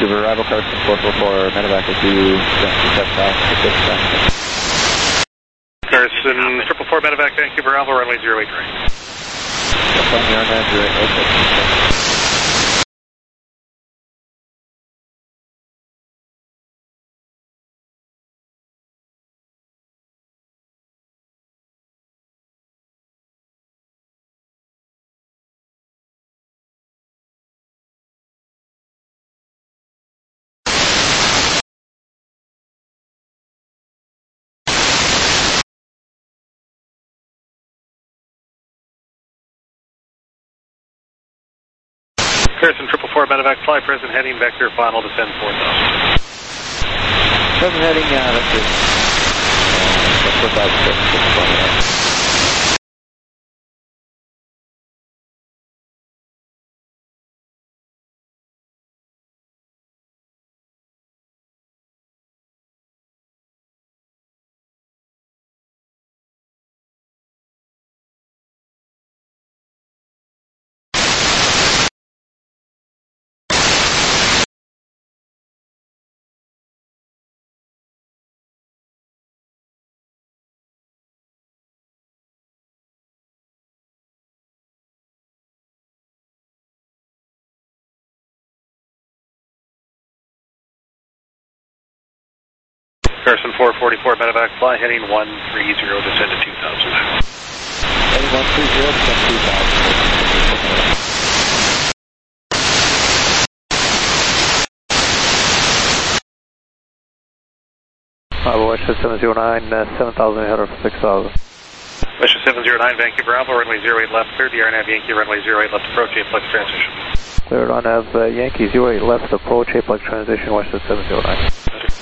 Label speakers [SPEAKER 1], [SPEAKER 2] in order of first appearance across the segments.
[SPEAKER 1] Vancouver, arrival Carson 444, medevac with you,
[SPEAKER 2] Carson 444, medevac, Vancouver, Alpha, runway 08 right. Carson 444, medevac, fly present heading, vector, final, descend 4000.
[SPEAKER 1] Present heading, vector. 456.
[SPEAKER 2] Carson 444, medevac, fly heading 130, descend to 2000.
[SPEAKER 1] Heading 130, descend to 2000. Western 709, 7,800 for 6,000.
[SPEAKER 2] Western 709, Vancouver, Alpha, runway 08 left, cleared the RNAV Yankee, runway 08 left, approach, aplex transition.
[SPEAKER 1] Cleared on Nav Yankee 08 left, approach, aplex transition, Western 709.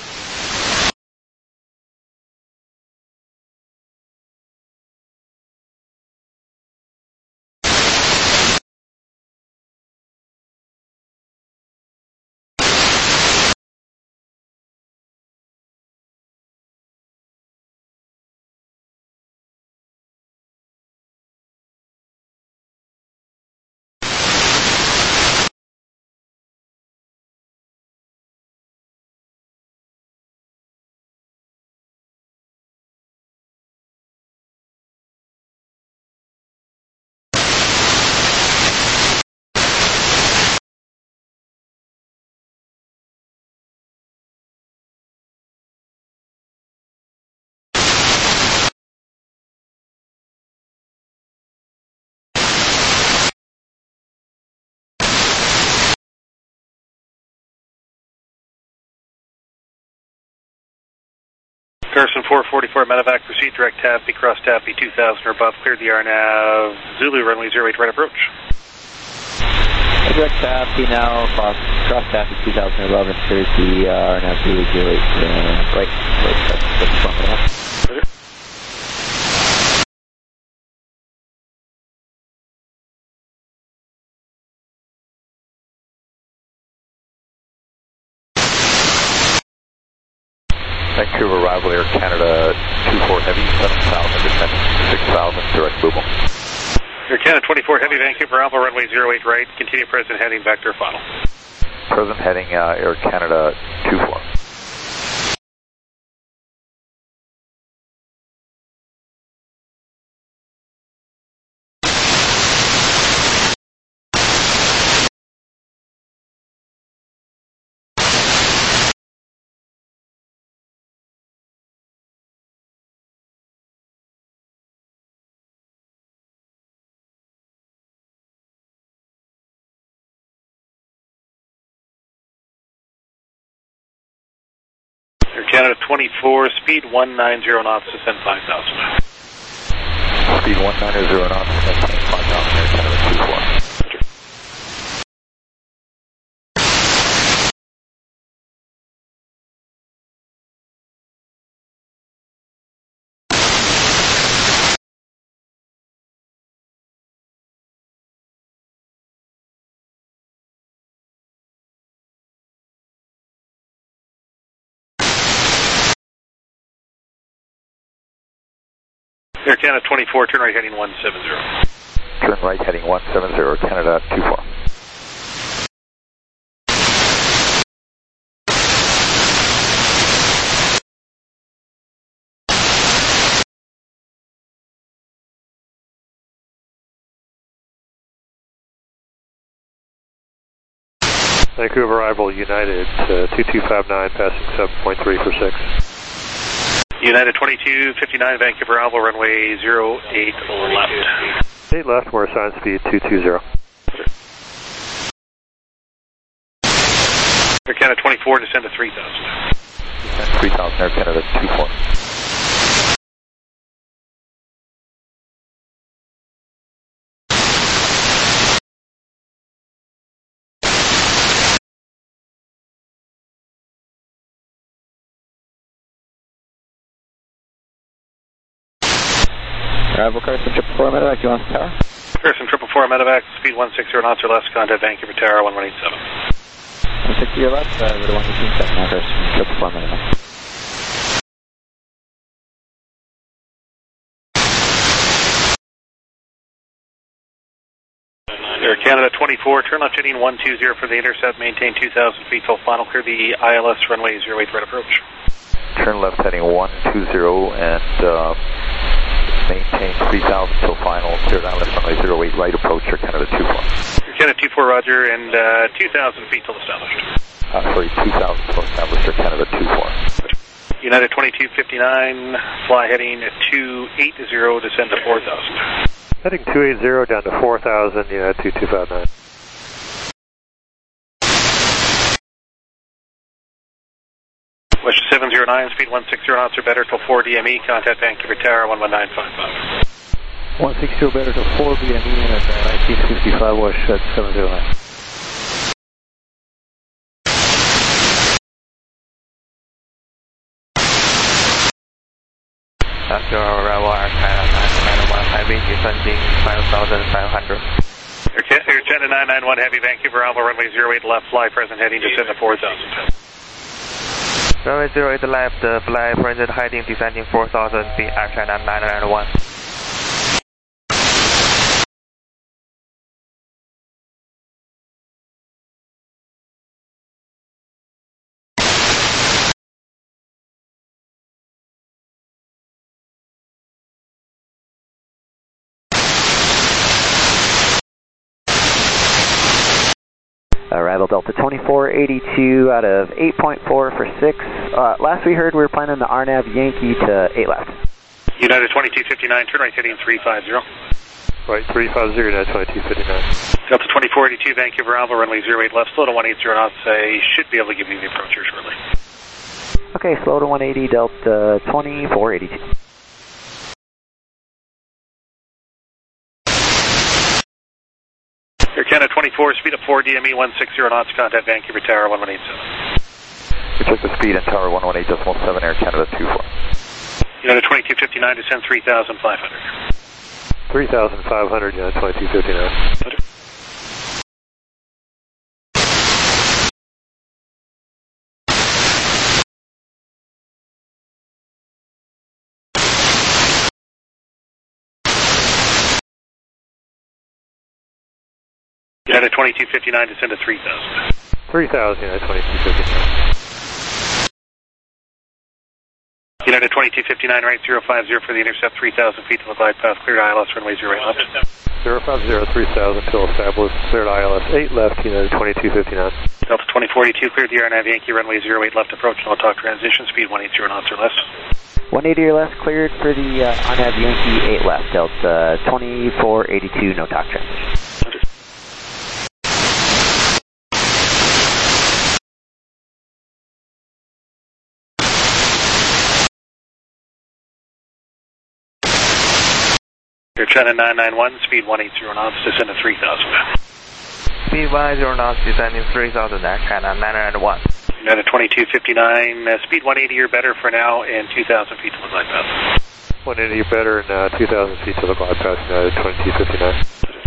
[SPEAKER 2] Carson 444, medevac, proceed direct Taffy, cross Taffy 2000 or above, cleared the RNAV Zulu, runway 08 right approach.
[SPEAKER 1] Direct Taffy now, cross Taffy 2000 or above, and clears the RNAV Zulu 08 right, that's front of that. Vancouver, arrival Air Canada 24 Heavy, 7,000, descend 6,000, direct Booble.
[SPEAKER 2] Air Canada 24 Heavy, Vancouver, Alpha, runway 08 right, continue present heading, vector, final.
[SPEAKER 1] Present heading, Air Canada 24.
[SPEAKER 2] Air Canada 24, speed 190 knots, descend 5,000.
[SPEAKER 1] Speed 190 knots, descend 5,000, Air Canada 24.
[SPEAKER 2] Air Canada 24, turn right heading 170.
[SPEAKER 1] Turn right heading 170, Canada 24.
[SPEAKER 3] Vancouver arrival United 2259 passing 7.3 for 6.
[SPEAKER 2] United 2259 Vancouver arrival runway 08 left.
[SPEAKER 3] 8 left, we're assigned speed 220.
[SPEAKER 2] Air Canada 24 descend to 3000.
[SPEAKER 1] Descend 3000 Air Canada 24. Arrival Carson 444 Medevac, you want the tower?
[SPEAKER 2] Carson 444 Medevac, speed 160 knots or less, contact Vancouver Tower 1187.
[SPEAKER 1] 160 or less, over to 118, now Carson 444 Medevac.
[SPEAKER 2] Air Canada 24, turn left heading 120 for the intercept, maintain 2,000 feet till final, clear the ILS runway 08 right approach.
[SPEAKER 1] Turn left heading 120 and maintain 3,000 till final, clear ILS runway 08 right approach, Air Canada 24.
[SPEAKER 2] Air Canada 24, roger, and 2,000 feet till established.
[SPEAKER 1] Sorry, 2,000 till established, Air Canada 24.
[SPEAKER 2] United 2259, fly heading 280, descend to 4,000.
[SPEAKER 3] Heading 280 down to 4,000, United 2259.
[SPEAKER 2] West 709, speed 160 knots or better till 4 DME, contact Vancouver Tower 11955.
[SPEAKER 1] 160 or better till 4 DME at 1955 West 709.
[SPEAKER 4] After arrival, Air Canada 991 Heavy, descending 5,500.
[SPEAKER 2] Air Canada 991 Heavy, Vancouver Alpha, runway 08 left, fly present heading, descend to 4,000.
[SPEAKER 4] Runway 08 left, fly present heading, descending 4,000 feet, Air Canada 991.
[SPEAKER 1] Arrival Delta 2482 out of 8.4 for 6. Last we heard we were planning the RNAV Yankee to 8 left.
[SPEAKER 2] United 2259, turn right heading 350.
[SPEAKER 3] Right, 350, United 2259.
[SPEAKER 2] Delta 2482, Vancouver Alpha, runway 08 left, slow to 180 knots. I should be able to give you the approach here shortly.
[SPEAKER 1] Okay, slow to 180, Delta 2482.
[SPEAKER 2] Air Canada 24, speed up 4 DME 160 knots, contact Vancouver Tower 1187.
[SPEAKER 1] We took the speed in Tower 118.7, Air Canada 24.
[SPEAKER 2] United 2259, descend 3,500.
[SPEAKER 3] 3,500, United 2259.
[SPEAKER 2] United 2259, descend to 3,000.
[SPEAKER 3] 3,000, United 2259.
[SPEAKER 2] United 2259, right 050 for the intercept, 3,000 feet to the glide path, cleared ILS, runway 08 left.
[SPEAKER 3] 050, 3,000 till established, cleared ILS 8 left, United 2259.
[SPEAKER 2] Delta 2042, cleared the RNAV Yankee, runway 08 left approach, no talk transition, speed 180 knots or less.
[SPEAKER 1] 180 or less, cleared for the RNAV Yankee 8 left, Delta 2482, no talk transition.
[SPEAKER 2] Air China 991, speed 180 knots, descend to 3,000.
[SPEAKER 4] Speed 10 knots, descending 3,000, Air Canada 991.
[SPEAKER 2] United 2259, speed 180 or better for now, and 2,000 feet to the glide path.
[SPEAKER 3] 180 or better and 2,000 feet to the glide path, United 2259.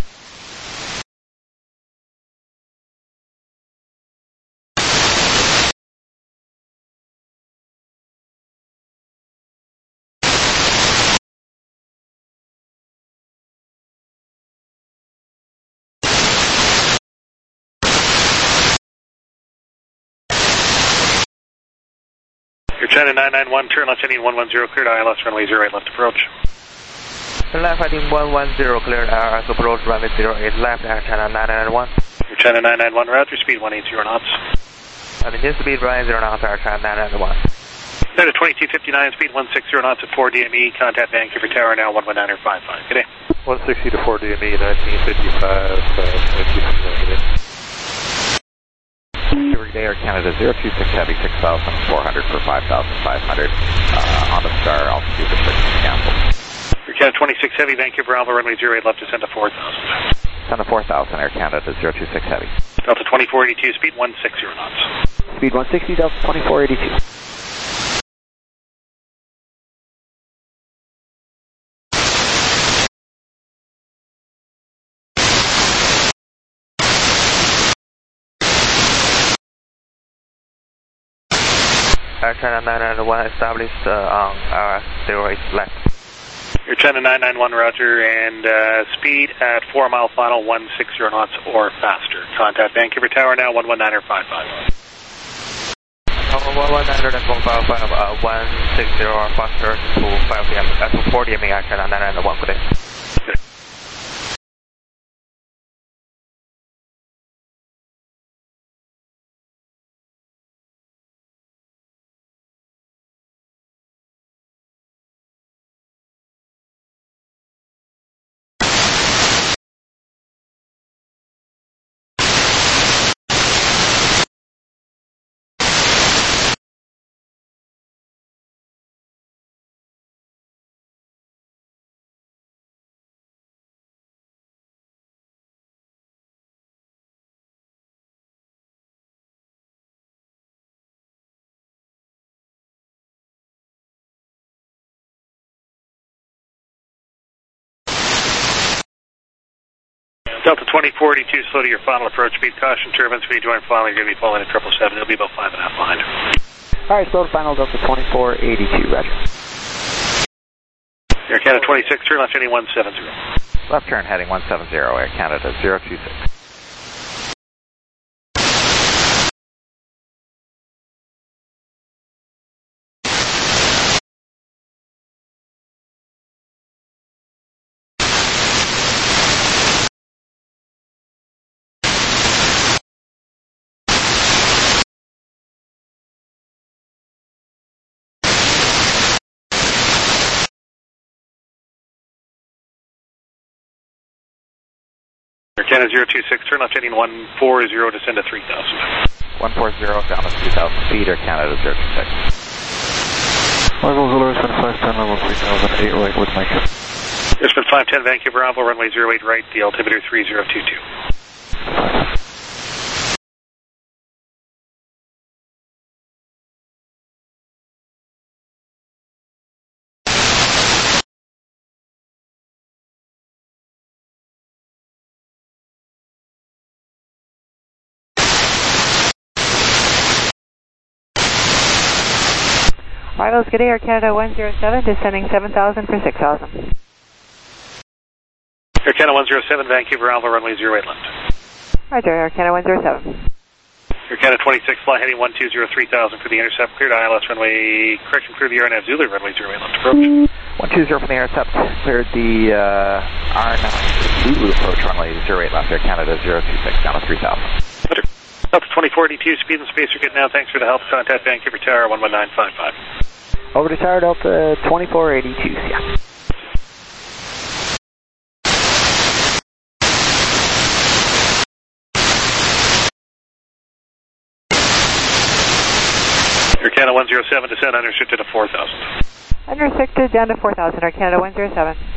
[SPEAKER 2] Air China 991, turn left heading 110, cleared ILS, runway 08 left approach.
[SPEAKER 4] Turn left heading 110, cleared ILS approach, runway 08 left, Air China 991.
[SPEAKER 2] Your China 991 roger, speed 180 knots.
[SPEAKER 4] Maintain speed 180 knots, Air China 991.
[SPEAKER 2] At 2259, speed 160 knots at 4 DME, contact Vancouver Tower now 119.55. Good day.
[SPEAKER 3] 160 to 4 DME, 1955, 2259, good day.
[SPEAKER 5] Vancouver Day, Air Canada 026 Heavy, 6,400 for 5,500 on the Star, altitude restrictions canceled.
[SPEAKER 2] Air Canada 26 Heavy, Vancouver Alpha, runway 08 left, descend to 4,000.
[SPEAKER 5] Send to 4,000, Air Canada 026 Heavy.
[SPEAKER 2] Delta 2482, speed 160 knots.
[SPEAKER 1] Speed 160, Delta 2482.
[SPEAKER 4] Air China 991 established on RS 08 left.
[SPEAKER 2] Your China 991 roger, and speed at 4 mile final 160 knots or faster. Contact Vancouver Tower now 119.55.
[SPEAKER 4] 119.55, 160 or faster to 5 PM, to 4 DME, Air China 991, good day.
[SPEAKER 2] Delta 2482, slow to your final approach speed. Caution turbines, when you join final, you're going to be falling at 777. It'll be about 5.5 behind.
[SPEAKER 1] Alright, slow to final, Delta 2482, roger.
[SPEAKER 2] Air Canada 26, turn left heading 170.
[SPEAKER 5] Left turn heading 170, Air Canada 026.
[SPEAKER 2] Air Canada 026, turn left heading 140, descend to 3,000.
[SPEAKER 5] 140 down to 3,000 feet, Air Canada 026.
[SPEAKER 3] Level Zulu, 510, level 3008, right with Mike.
[SPEAKER 2] Airspin 510, Vancouver Alpha, runway 08 right, the altimeter 3022.
[SPEAKER 6] Rivals, good day, Air Canada 107, descending 7,000 for 6,000.
[SPEAKER 2] Air Canada 107, Vancouver Alpha, runway 08 left.
[SPEAKER 6] Roger, Air Canada 107.
[SPEAKER 2] Air Canada 26, fly heading 120, 3,000 for the intercept, cleared ILS runway, correction, clear the RNAV Zulu, runway 08 left approach.
[SPEAKER 5] 120 from the intercept, cleared the RNAV Zulu approach, runway 08 left, Air Canada 026, down to 3,000.
[SPEAKER 2] Delta 2482, speed and space are good now, thanks for the help, contact Vancouver Tower 119.55.
[SPEAKER 1] Over to Tower Delta 2482, yeah.
[SPEAKER 2] Air Canada 107, descend unrestricted to 4,000.
[SPEAKER 6] Unrestricted down to 4,000, Air Canada 107.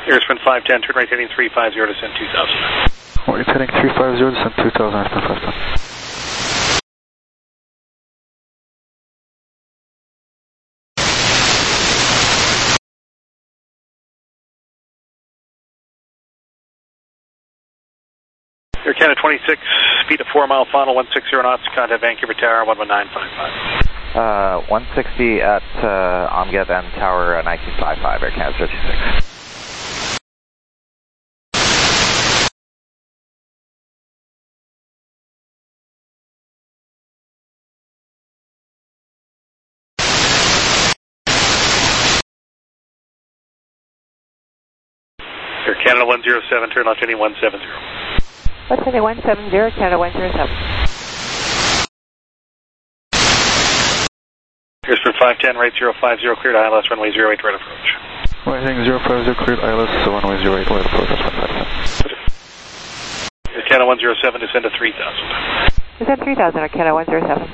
[SPEAKER 2] Airsprint 510, turn right heading 350, descend 2000.
[SPEAKER 3] Right heading 350, descend 2000, Airsprint 510.
[SPEAKER 2] Air Canada 26, speed of 4 mile final, 160 knots, contact Vancouver Tower, 11955.
[SPEAKER 5] 160 at Omget and Tower 1955, Air Canada 36.
[SPEAKER 2] Air Canada 107, turn left heading 170.
[SPEAKER 6] Left heading 170, Canada 107.
[SPEAKER 2] Airsprint 510, right 050, cleared ILS, runway 08, right approach.
[SPEAKER 3] Right heading 050, cleared ILS, runway 08, right approach, Airsprint 510.
[SPEAKER 2] Air Canada 107, descend to 3000.
[SPEAKER 6] Descend 3000, Air Canada 107.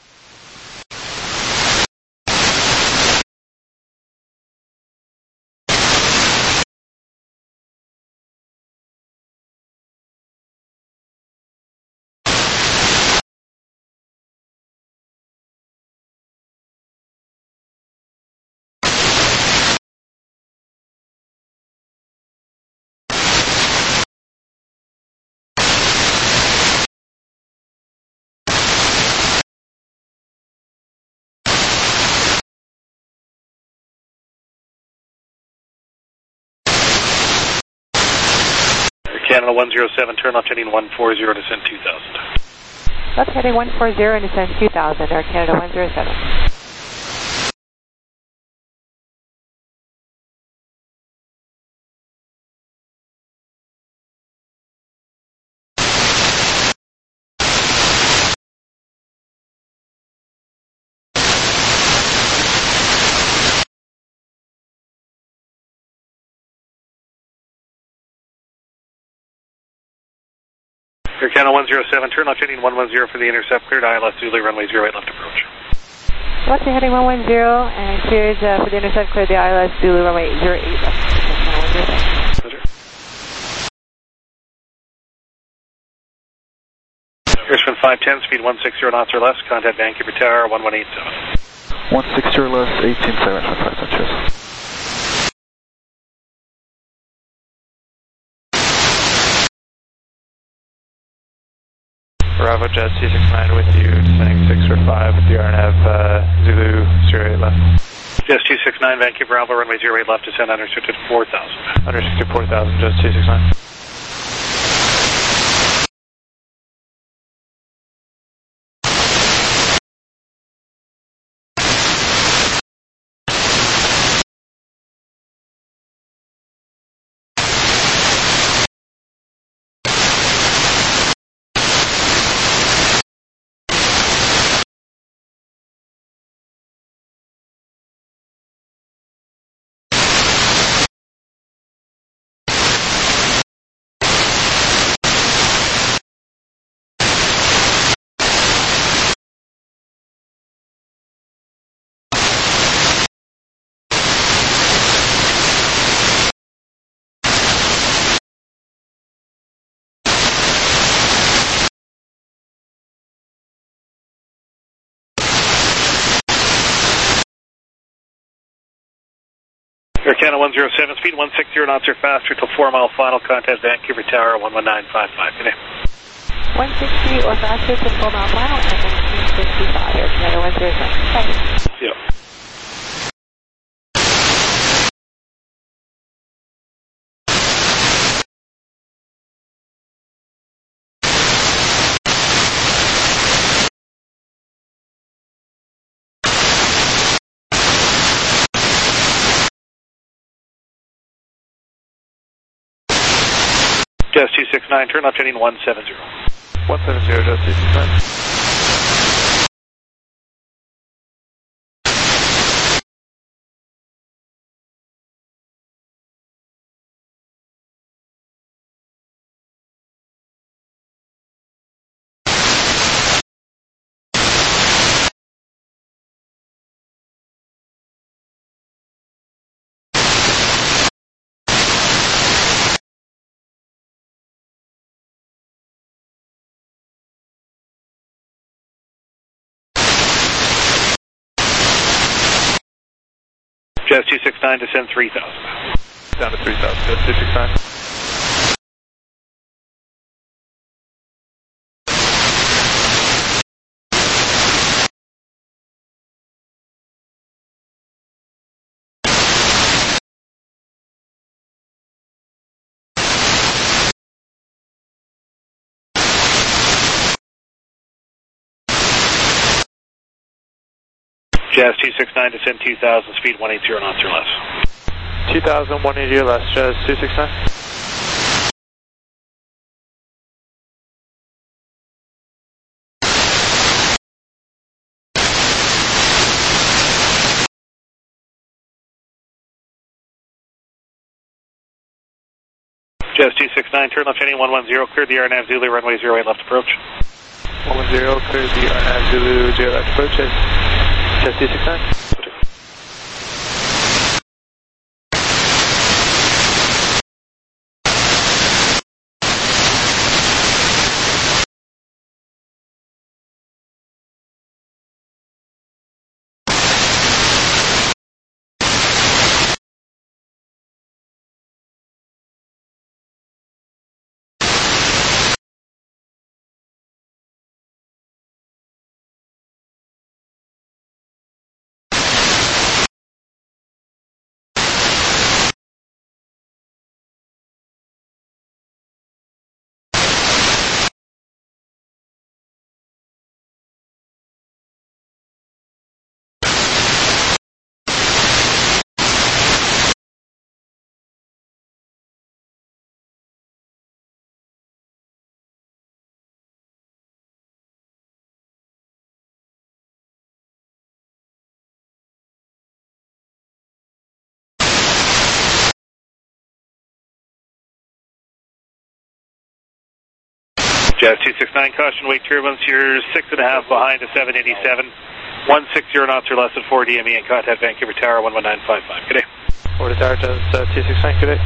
[SPEAKER 2] Canada 107, turn left heading 140, descend 2000.
[SPEAKER 6] Left heading 140 and descend 2000, Air Canada 107.
[SPEAKER 2] Air Canada 107, turn left heading 110 for the intercept, cleared ILS Zulu, runway 08, left approach.
[SPEAKER 6] Left heading 110 and cleared for the intercept, cleared the ILS Zulu, runway 08, left.
[SPEAKER 2] Airsprint 510, speed 160 knots or less, contact Vancouver Tower, 1187.
[SPEAKER 3] 160 or less, 18.7, Airsprint 510, cheers.
[SPEAKER 4] Bravo Jet 269 with you, descending 645 with the RNAV Zulu 08 left.
[SPEAKER 2] Jet 269, Vancouver Alpha, runway 08 left, descend unrestricted 4000.
[SPEAKER 4] Unrestricted 4000, Jet 269.
[SPEAKER 2] Air Canada 107, speed 160 knots or faster till 4 mile final, contact Vancouver Tower, 11955. Good day.
[SPEAKER 6] 160 or faster to 4 mile final and 1955, Air Canada 107.
[SPEAKER 2] Yep. Jazz 269, turn left heading 170.
[SPEAKER 4] 170, Jazz 269.
[SPEAKER 2] Jazz 269, descend 3,000.
[SPEAKER 3] Down to 3,000, Jazz 269.
[SPEAKER 2] Jazz 269, descend 2,000, speed 180 knots or less.
[SPEAKER 3] 2,000, 180 or less, Jazz 269.
[SPEAKER 2] Jazz 269, turn left heading 110, clear the RNAV Zulu, runway 08 left approach.
[SPEAKER 3] 110, clear the RNAV Zulu, 0 left approach, Jazz 269.
[SPEAKER 2] Jazz 269, caution wake turbulence, you're 6.5 behind to 787, 160 knots or less at 4 DME and contact Vancouver Tower 11955. Good day.
[SPEAKER 3] Florida Tower, Jazz 269, good day.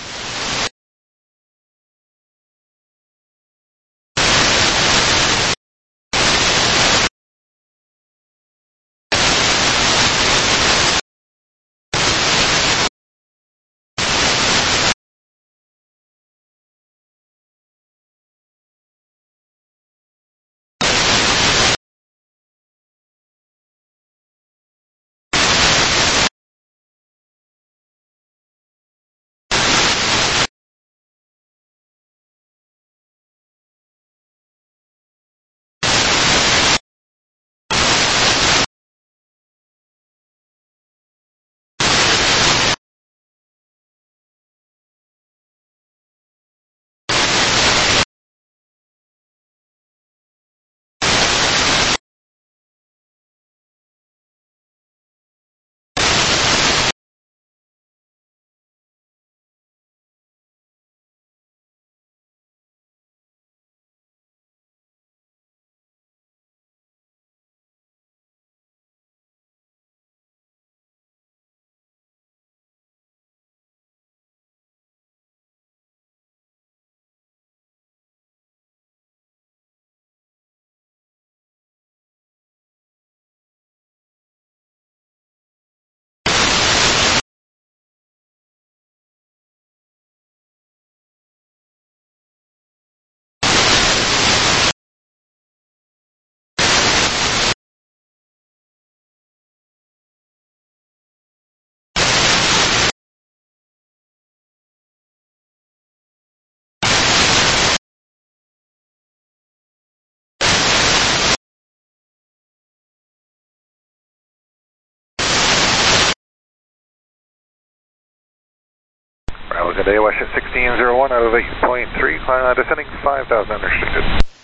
[SPEAKER 3] Bravo, good day, Westjet 1601 out of 8.3, climb descending 5,000 unrestricted.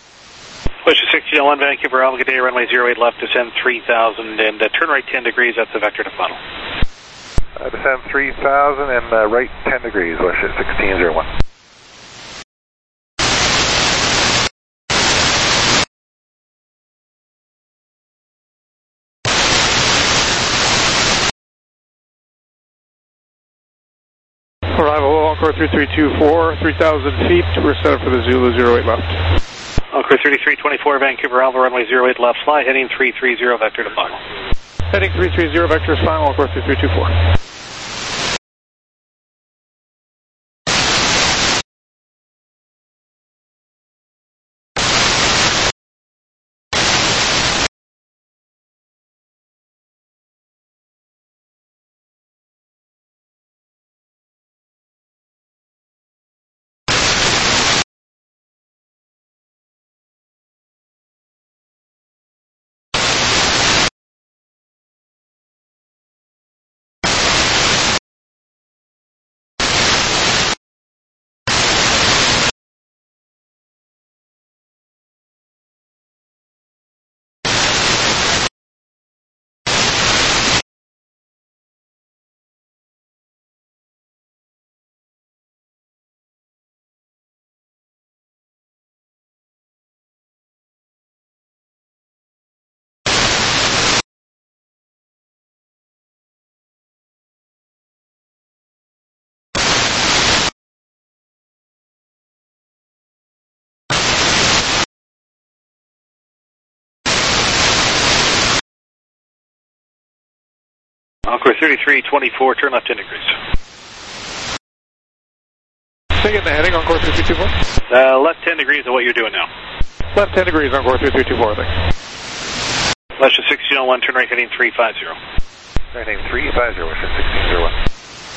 [SPEAKER 2] Westjet 1601, Vancouver Alpha, good day, runway 08 left, descend 3,000 and turn right 10 degrees, that's the vector to funnel.
[SPEAKER 3] Descend 3,000 and right 10 degrees, Westjet 1601. Arrival, Encore 3324, 3,000 feet, we're set up for the Zulu 08 left.
[SPEAKER 2] Encore 3324, Vancouver Alpha, runway 08 left, fly, heading 330, vector to final.
[SPEAKER 3] Heading 330, vector is final, Encore 3324.
[SPEAKER 2] Encore 3324, turn left 10 degrees.
[SPEAKER 3] Say again the heading, Encore 3324.
[SPEAKER 2] Left 10 degrees of what you're doing now.
[SPEAKER 3] Left 10 degrees, Encore 3324, thanks.
[SPEAKER 2] Western 1601, turn right heading 350.
[SPEAKER 5] Right heading 350, Western 1601.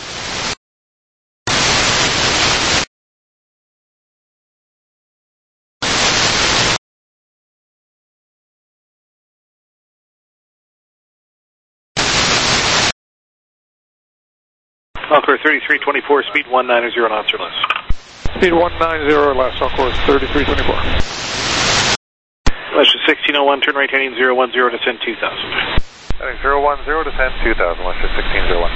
[SPEAKER 2] Encore 3324, speed 190 knots or less.
[SPEAKER 3] Speed 190 or less, Encore 3324.
[SPEAKER 2] Western 1601, turn right heading 010, descend 2000.
[SPEAKER 5] Heading 010, descend 2000, Western 1601.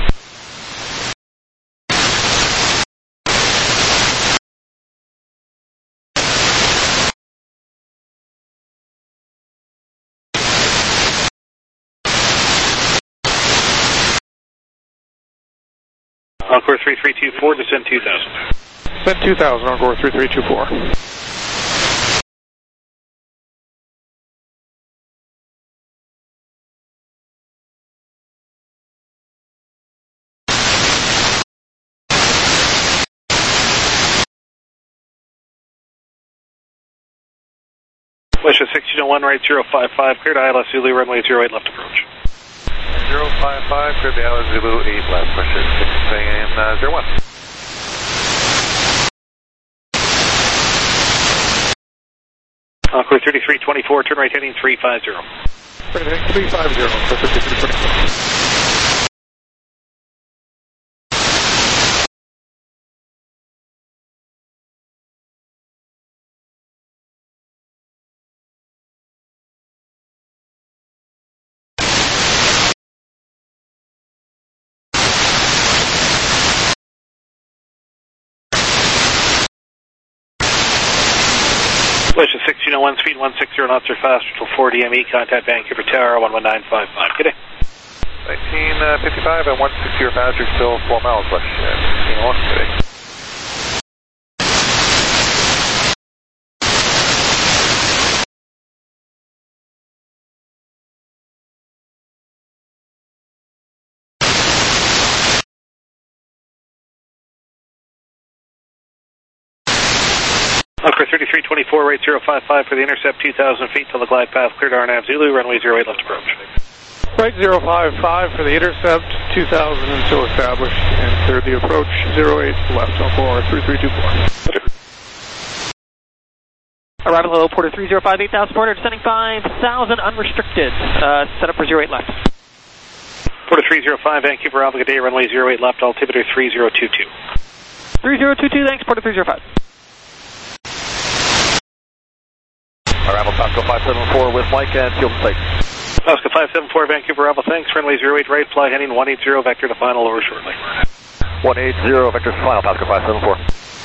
[SPEAKER 2] Encore 3324, descend 2000.
[SPEAKER 3] Descend 2000, Encore 3324.
[SPEAKER 2] Western 1601, right 055, cleared ILS Zulu, runway 08 left approach.
[SPEAKER 5] 055, cleared the ILS Zulu 8 left, Western 1601.
[SPEAKER 2] Encore 3324, turn right heading 350.
[SPEAKER 3] Right heading 350, Encore 3324.
[SPEAKER 2] Western 1601, speed 160 knots or faster till 4 DME, contact Vancouver Tower 11955. Good day.
[SPEAKER 5] 1955 and 160 or faster, still 4 miles west, 1601 today.
[SPEAKER 2] Encore 3324, right 055 for the intercept, 2,000 feet till the glide path, cleared RNAV Zulu, runway 08 left approach.
[SPEAKER 3] Right 055 for the intercept, 2000 until established, and cleared the approach, 08 left, Encore 3324.
[SPEAKER 7] Arrival hello, Porter 305, 8000 Porter, descending 5000, unrestricted, set up for 08 left.
[SPEAKER 2] Porter 305, Vancouver Alpha, good day, runway 08 left, altimeter 3022.
[SPEAKER 7] 3022, thanks, Porter 305.
[SPEAKER 5] Arrival Pasco 574 with Mike and field plate.
[SPEAKER 2] Pasco 574, Vancouver Alpha, thanks, runway 08 right, fly heading 180, vector to final over shortly.
[SPEAKER 5] 180, vector to final, Pasco 574.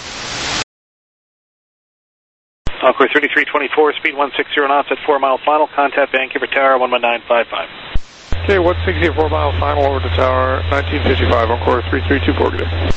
[SPEAKER 2] Encore 3324, speed 160 knots at 4 mile final, contact Vancouver Tower 11955.
[SPEAKER 3] Okay, 164 mile final over to tower, 1955, Encore 3324, good day.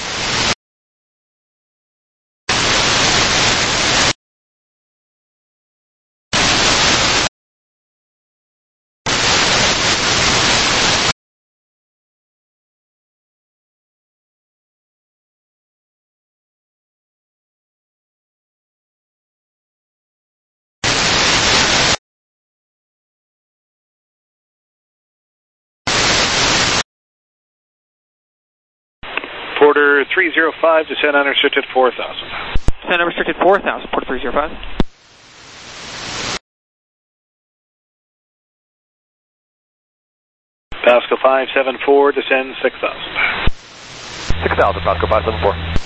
[SPEAKER 2] Porter 305, descend unrestricted 4,000.
[SPEAKER 7] Descend unrestricted 4,000, Porter 305.
[SPEAKER 2] Pasco 574, descend 6,000.
[SPEAKER 5] 6,000, Pasco 574.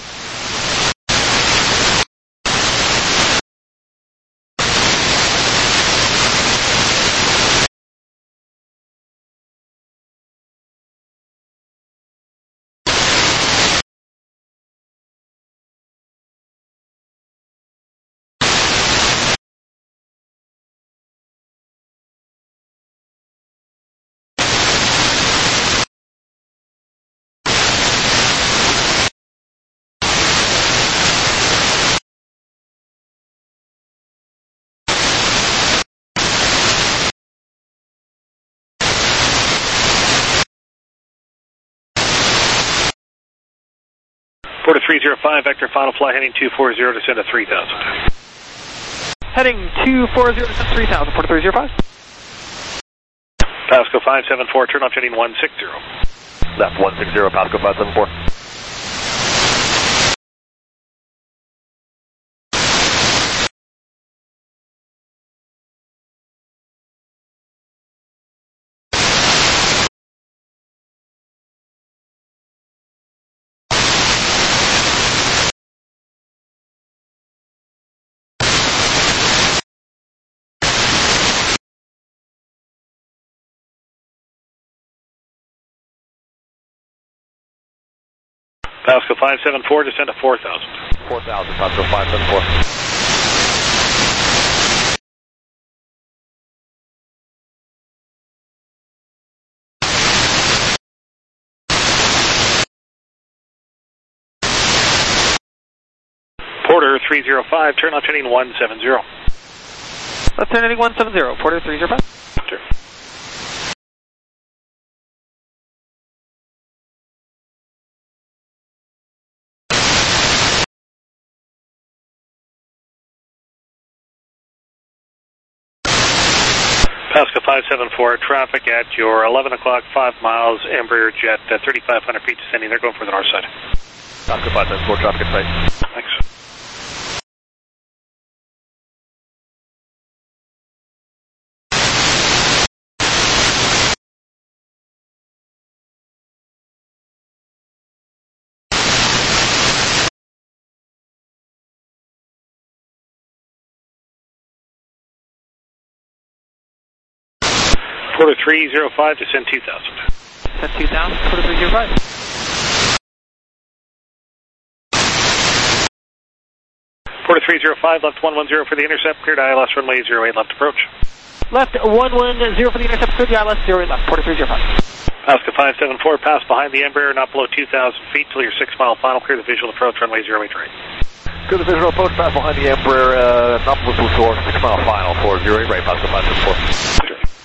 [SPEAKER 2] Porter 305, vector final fly heading 240, descend to 3000.
[SPEAKER 7] Heading 240, descend to 3000, Porter 305.
[SPEAKER 2] Pasco 574, turn off heading 160.
[SPEAKER 5] Left 160, Pasco 574.
[SPEAKER 2] Pasco 574, descend to 4000.
[SPEAKER 5] 4000, Pasco 574.
[SPEAKER 2] Porter 305, turn off heading 170.
[SPEAKER 7] Left turn heading 170, Porter 305.
[SPEAKER 2] Sure. Pasco 574, traffic at your 11 o'clock, 5 miles, Embraer jet, 3,500 feet descending. They're going for the north side.
[SPEAKER 5] Pasco 574, traffic at site.
[SPEAKER 2] Thanks. Porter 305, descend 2000.
[SPEAKER 7] Descend 2000, Porter 305.
[SPEAKER 2] Porter 305, left 110 for the intercept, cleared ILS runway 08 left approach.
[SPEAKER 7] Left 110 for the intercept, cleared the ILS 08 left, Porter 305.
[SPEAKER 2] Pasco 574, pass behind the Embraer, not below 2,000 feet till your 6 mile final, clear the visual approach, runway 08 right.
[SPEAKER 5] Clear the visual approach, pass behind the Embraer, not below 6 mile final, 40 right, Pasco 574.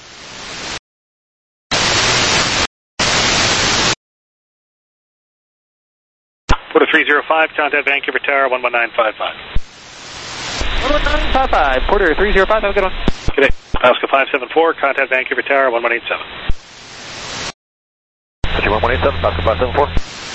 [SPEAKER 2] Porter 305, contact Vancouver Tower 11955.
[SPEAKER 7] 11955, Porter 305, have a good one.
[SPEAKER 2] Good day. Pasco 574, contact Vancouver Tower 1187.
[SPEAKER 5] 1187, Pasco 574.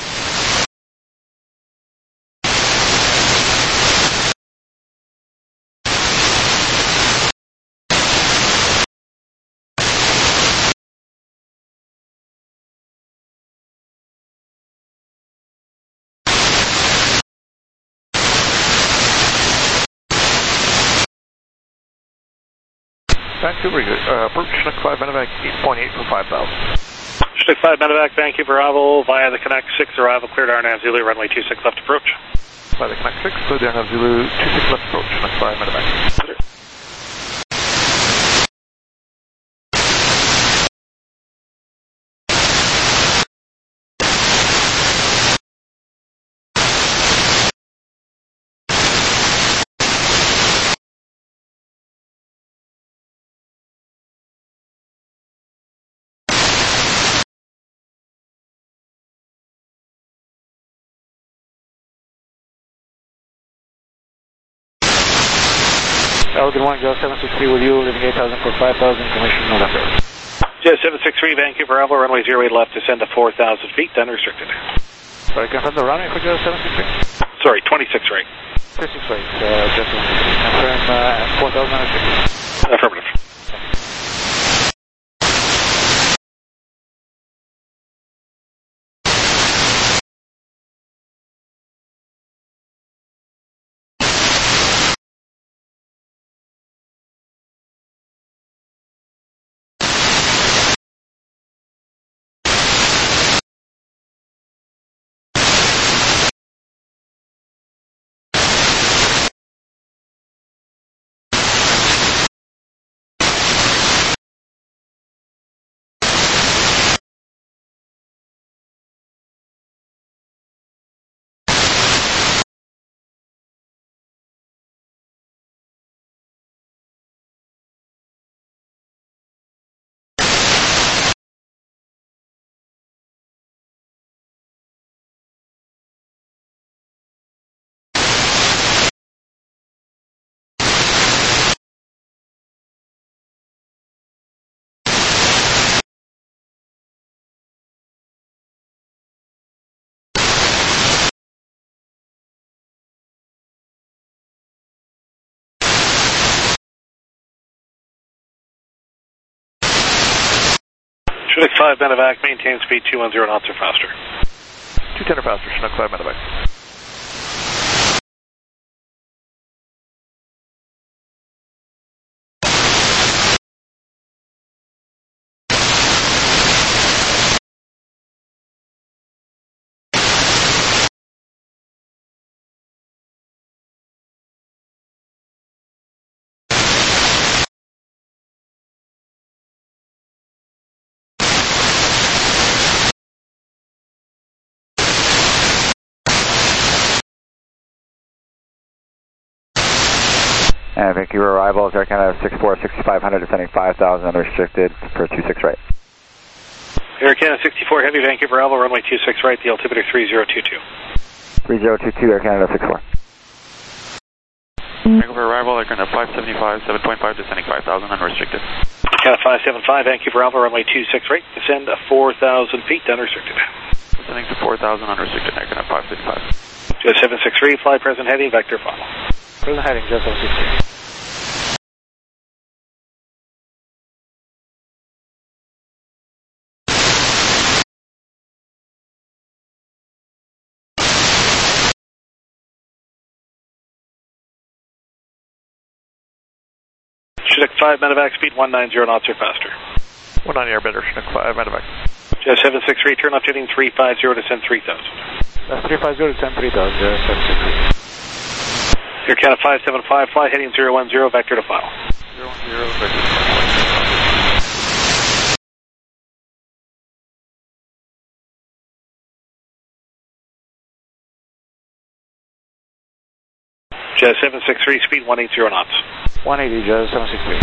[SPEAKER 5] Vancouver, approach Chinook 5 Medevac 8.8 for 5,000.
[SPEAKER 2] Chinook 5 Medevac, Vancouver arrival via the Connect 6 arrival, cleared RNAV Zulu, runway 26 left approach.
[SPEAKER 5] By the Connect 6, cleared RNAV Zulu, 26 left approach, Chinook 5 Medevac.
[SPEAKER 3] Good morning, Joe 763 with you, leaving 8,000 for 5,000, information no left.
[SPEAKER 2] Jet 763, Vancouver arrival, runway 08 left, descend to 4,000 feet, unrestricted.
[SPEAKER 3] Sorry, confirm the runway for Joe 763?
[SPEAKER 2] Sorry, 26 right.
[SPEAKER 3] 26 right, just confirm 4,000 unrestricted.
[SPEAKER 2] Affirmative. Chinook 5 medevac, maintain speed 210 knots or faster.
[SPEAKER 5] 210 or faster, Chinook 5 medevac.
[SPEAKER 1] And Vancouver arrivals, Air Canada 64, 6500, descending 5000, unrestricted for 26 right.
[SPEAKER 2] Air Canada 64, heavy Vancouver arrival, runway 26 right, the altimeter 3022.
[SPEAKER 1] 3022, Air Canada 64.
[SPEAKER 5] Vancouver arrival, Air Canada 575, 7.5, descending 5000, unrestricted.
[SPEAKER 2] Air Canada 575, Vancouver arrival, runway 26 right, descend 4,000 feet, unrestricted.
[SPEAKER 5] Descending to 4,000, unrestricted, Air Canada 575.
[SPEAKER 2] Jet 763, fly present heading, vector follow.
[SPEAKER 3] Present heading, Jet 763.
[SPEAKER 2] Chinook 5 medevac, speed 190 knots or faster.
[SPEAKER 5] 190 airbetter, Chinook 5 medevac.
[SPEAKER 2] Jet 763, turn left heading 350, descend 3000.
[SPEAKER 3] That's 350, descend 3000, Jet 763.
[SPEAKER 2] Air Canada 575, fly heading 010, vector to file.
[SPEAKER 5] 010, vector to file.
[SPEAKER 2] Jet 763, speed 180 knots.
[SPEAKER 3] 180, Jet 763.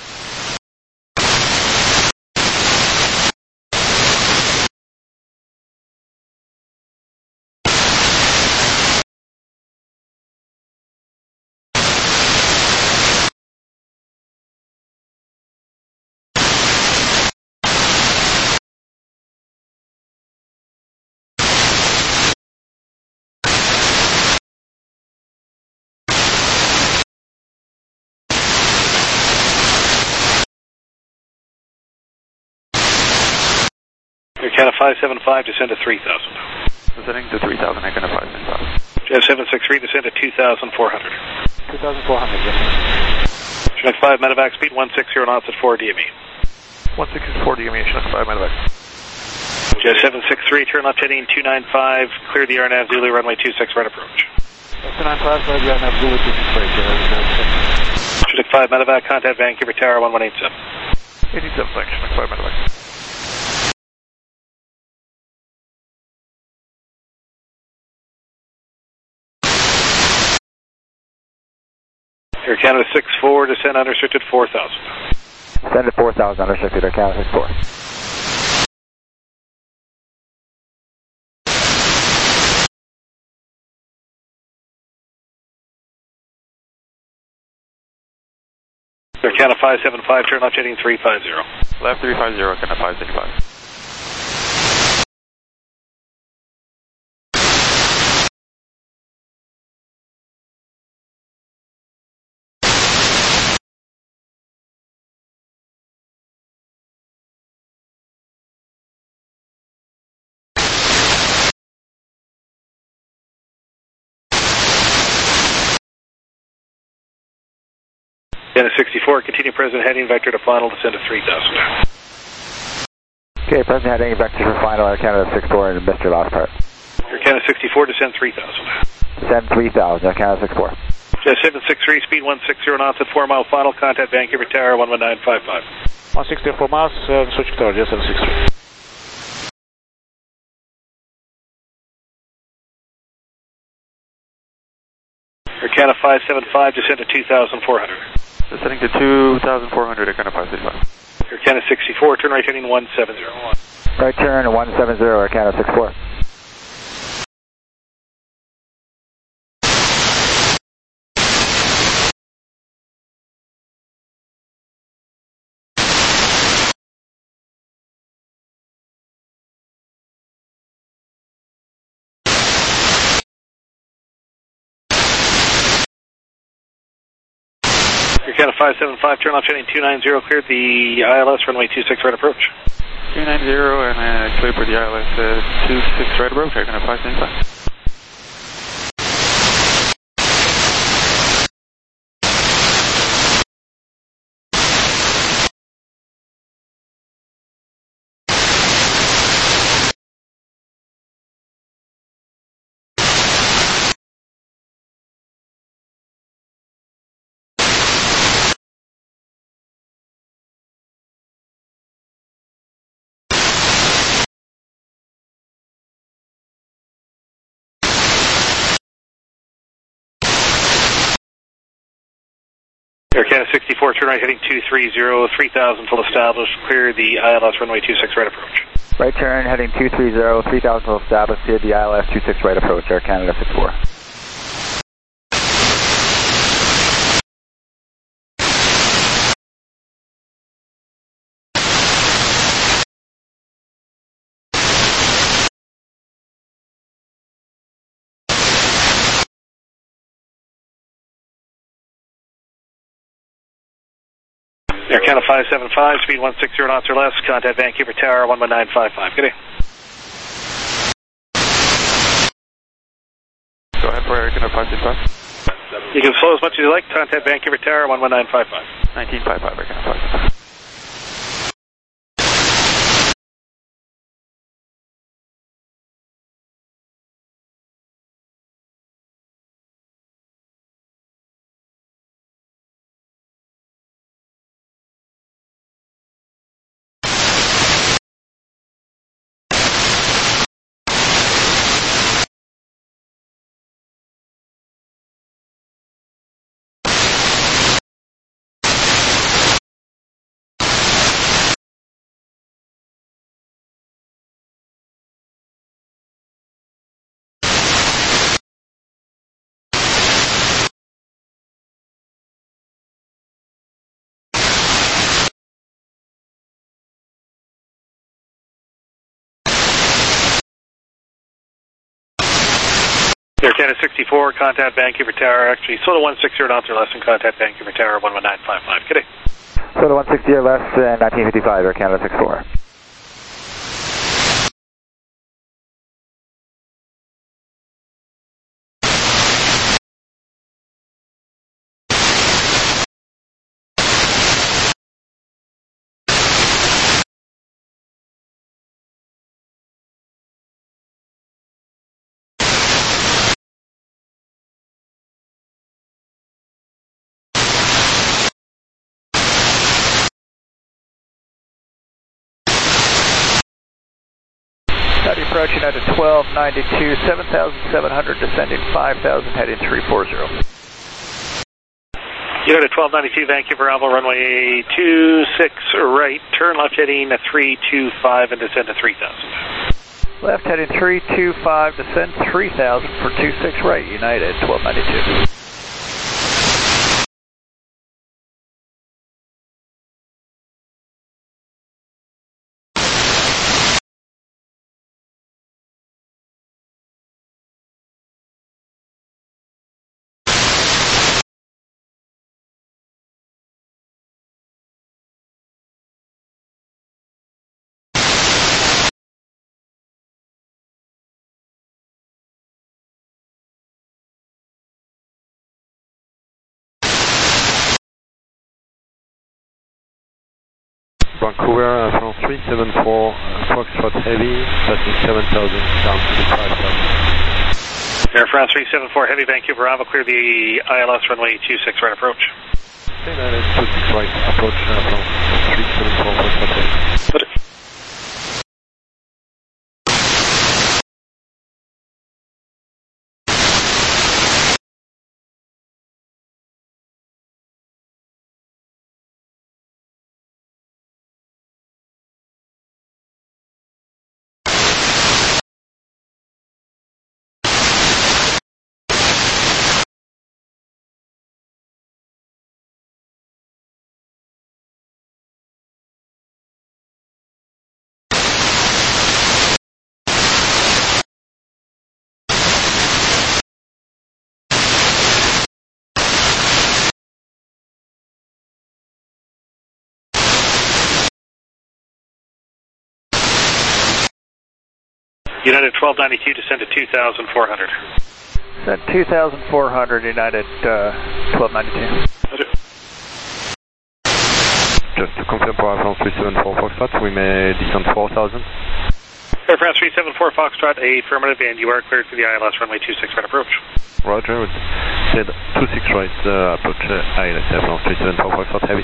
[SPEAKER 2] Air Canada 575, descend to 3000.
[SPEAKER 5] Descending to 3000, Air Canada 575.
[SPEAKER 2] Jet 763, descend to 2,400.
[SPEAKER 3] 2,400, Jet 763.
[SPEAKER 2] Chinook 5 medevac, speed 160 knots at 4 DME.
[SPEAKER 5] 164 DME, Chinook 5 medevac.
[SPEAKER 2] Jet 763, turn left heading 295, clear the RNAV Zulu, runway 26 right approach.
[SPEAKER 3] 295, clear the RNAV Zulu, 26 right, Jet 763.
[SPEAKER 2] Chinook 5 medevac, contact Vancouver Tower 1187.
[SPEAKER 5] 87, thanks, Chinook 5 medevac.
[SPEAKER 2] Air Canada 64, descend unrestricted 4,000.
[SPEAKER 1] Descend to 4000, unrestricted, Air Canada 64.
[SPEAKER 2] Air Canada 575, turn left heading 350.
[SPEAKER 5] Left 350, Air Canada 575.
[SPEAKER 2] Canada 64, continue present heading, vector to final, descend to 3,000.
[SPEAKER 1] Okay, present heading, vector for final, Air Canada 64, and Mr. Last part.
[SPEAKER 2] Air Canada 64, descend 3,000.
[SPEAKER 1] Descend 3000, Air Canada 64.
[SPEAKER 2] Jet 763, speed 160 knots at 4 mile final, contact Vancouver Tower 11955.
[SPEAKER 3] 164 miles, switch to Jet 763.
[SPEAKER 2] Air Canada 575, descend to 2,400.
[SPEAKER 5] Descending to 2,400, Air Canada 575.
[SPEAKER 2] Air Canada 64, turn right heading 170.
[SPEAKER 1] Right turn 170, Air Canada 64.
[SPEAKER 2] Air Canada 575, turn left heading 290, cleared the ILS runway 26 right approach.
[SPEAKER 3] 390 and clear for the ILS 26 right approach, taking a 575.
[SPEAKER 2] Air Canada 64, turn right heading 230, 3000 full established, clear the ILS runway 26 right approach.
[SPEAKER 1] Right turn heading 230, 3000 full established, clear the ILS 26 right approach, Air Canada 64.
[SPEAKER 2] Air Canada 575, speed 160 knots or less, contact Vancouver Tower 11955. Good day.
[SPEAKER 3] Go ahead for Air Canada 565.
[SPEAKER 2] You can slow as much as you like, contact Vancouver Tower 11955.
[SPEAKER 3] 1955, Air Canada 565.
[SPEAKER 2] Air Canada 64, contact Vancouver Tower, actually, SOTA 160 knots or less, and contact Vancouver Tower 11955. Good day.
[SPEAKER 1] SOTA 160 or less, 1955, Air Canada 64.
[SPEAKER 5] Saudi approach United 1292, 7,700 descending 5,000 heading 340.
[SPEAKER 2] United 1292, Vancouver Alpha runway 26 right, turn left heading 325 and descend to 3000.
[SPEAKER 5] Left heading 325, descend 3,000 for 26 right, United 1292.
[SPEAKER 8] Vancouver, from 374, Foxtrot Heavy, passing 7,000 down to 5,000.
[SPEAKER 2] Air France 374, Heavy Vancouver Alpha, clear the ILS runway 26 right approach.
[SPEAKER 8] Same ILS 26 right approach from 374, Foxtrot Heavy.
[SPEAKER 2] Good. United 1292, descend to 2,400.
[SPEAKER 9] Descend 2,400, United 1292.
[SPEAKER 8] Just to confirm for Air France 374 Foxtrot, we may descend 4,000.
[SPEAKER 2] Air France 374 Foxtrot, affirmative, and you are cleared for the ILS runway 26 right approach.
[SPEAKER 8] Roger, said 26 right approach ILS Air France 374 Foxtrot heavy.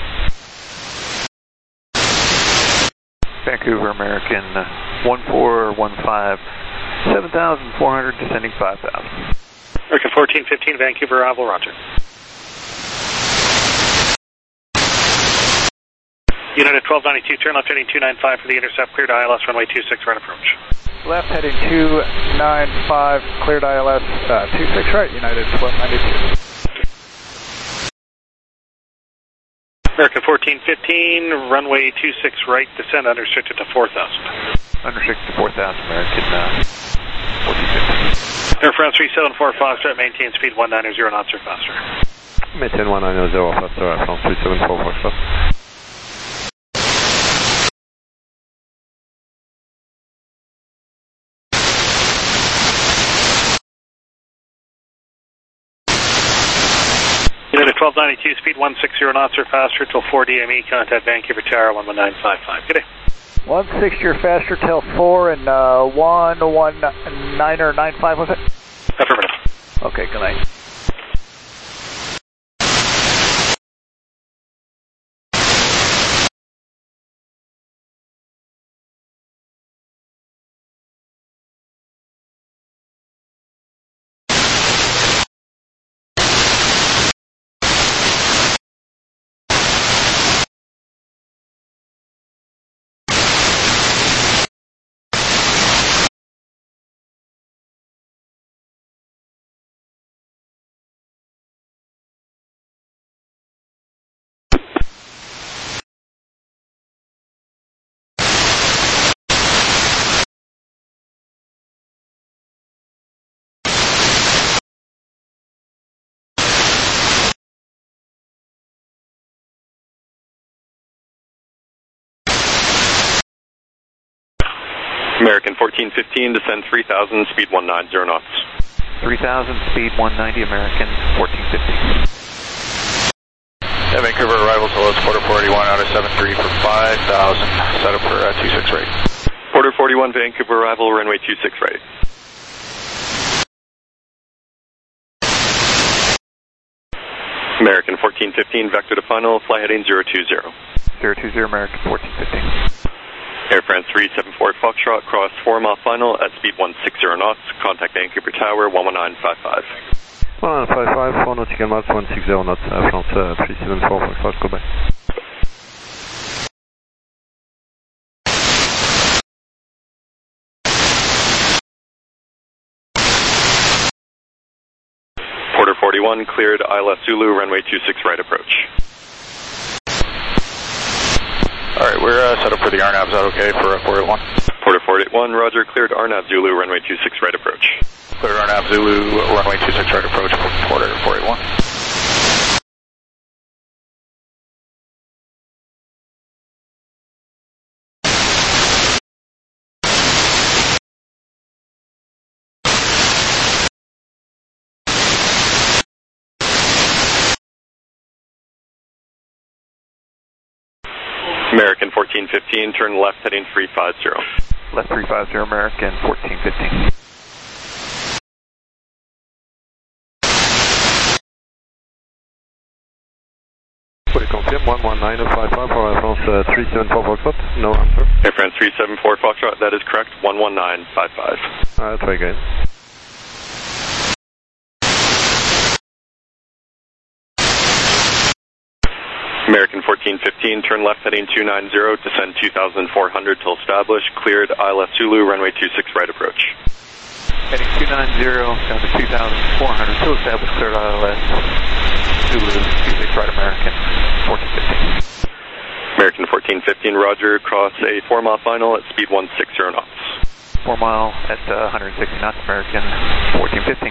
[SPEAKER 9] Vancouver American 1415, 7,400, descending 5,000.
[SPEAKER 2] American 1415, Vancouver arrival, roger. United 1292, turn left heading 295 for the intercept, cleared ILS runway 26 right approach.
[SPEAKER 9] Left heading 295, cleared ILS 26 right, United 1292.
[SPEAKER 2] American 1415, runway 26 right, descend unrestricted to 4,000.
[SPEAKER 9] Unrestricted to 4,000, American 1415.
[SPEAKER 2] Air France 374 Foxtrot, maintain speed 190 knots or faster.
[SPEAKER 8] Maintain 190 faster, Air France 374 Foxtrot.
[SPEAKER 2] United 1292, speed 160 knots or faster till 4 DME, contact Vancouver Tower 11955. Good day.
[SPEAKER 9] 160 or faster till 4 and 119 or 95 was it?
[SPEAKER 2] Affirmative.
[SPEAKER 9] Okay, good night.
[SPEAKER 10] American 1415, descend 3,000, speed 190 knots.
[SPEAKER 9] 3,000, speed 190, American 1415.
[SPEAKER 11] Vancouver arrival to Lowe's, Porter 41 out of 73 for 5,000, set up for 26 right.
[SPEAKER 10] Porter 41, Vancouver arrival, runway 26 right. American 1415, vector to final, fly heading 020.
[SPEAKER 9] 020, American 1415.
[SPEAKER 10] Air France 374 Foxtrot, cross 4-mile final at speed 160 knots. Contact Vancouver Tower 11955.
[SPEAKER 8] 11955, 4 nautical miles, 160 knots, Air France 374 Foxtrot, go back.
[SPEAKER 10] Porter 41, cleared ILS Zulu, runway 26 right approach.
[SPEAKER 11] Alright, we're set up for the RNAV, is that okay for 481?
[SPEAKER 10] Porter 481, roger, cleared RNAV Zulu, runway 26 right approach.
[SPEAKER 11] Cleared RNAV Zulu, runway 26 right approach for Porter 481.
[SPEAKER 10] American 1415, turn left heading 350.
[SPEAKER 9] Left 350, American 1415.
[SPEAKER 8] Fully confirm, 11955 for Air France 374 Foxtrot, no answer.
[SPEAKER 10] Air France 374 Foxtrot, that is correct, 11955.
[SPEAKER 8] Try again.
[SPEAKER 10] American 1415, turn left heading 290, descend 2,400 till established, cleared ILS Zulu, runway 26 right approach.
[SPEAKER 9] Heading 290, down to 2,400 till established, cleared ILS Zulu, 26 right, American 1415.
[SPEAKER 10] American 1415, roger, cross a 4-mile final at speed 160 knots.
[SPEAKER 9] 4 mile at 160 knots, American 1415.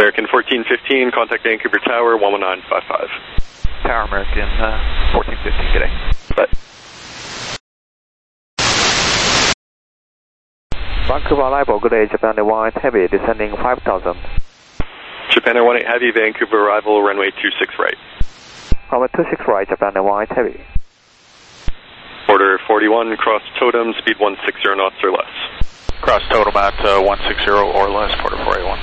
[SPEAKER 10] American 1415, contact Vancouver Tower 11955.
[SPEAKER 9] Tower American 1415, good day.
[SPEAKER 10] Bye.
[SPEAKER 1] Vancouver arrival, good day, Japan Airlines Heavy, descending 5000.
[SPEAKER 10] Japan Air 18 Heavy, Vancouver arrival, runway 26 right.
[SPEAKER 1] Runway 26 right, Japan Airlines Heavy.
[SPEAKER 10] Order 41, cross totem, speed 160 knots or less.
[SPEAKER 11] Cross totem at 160 or less, Porter 481.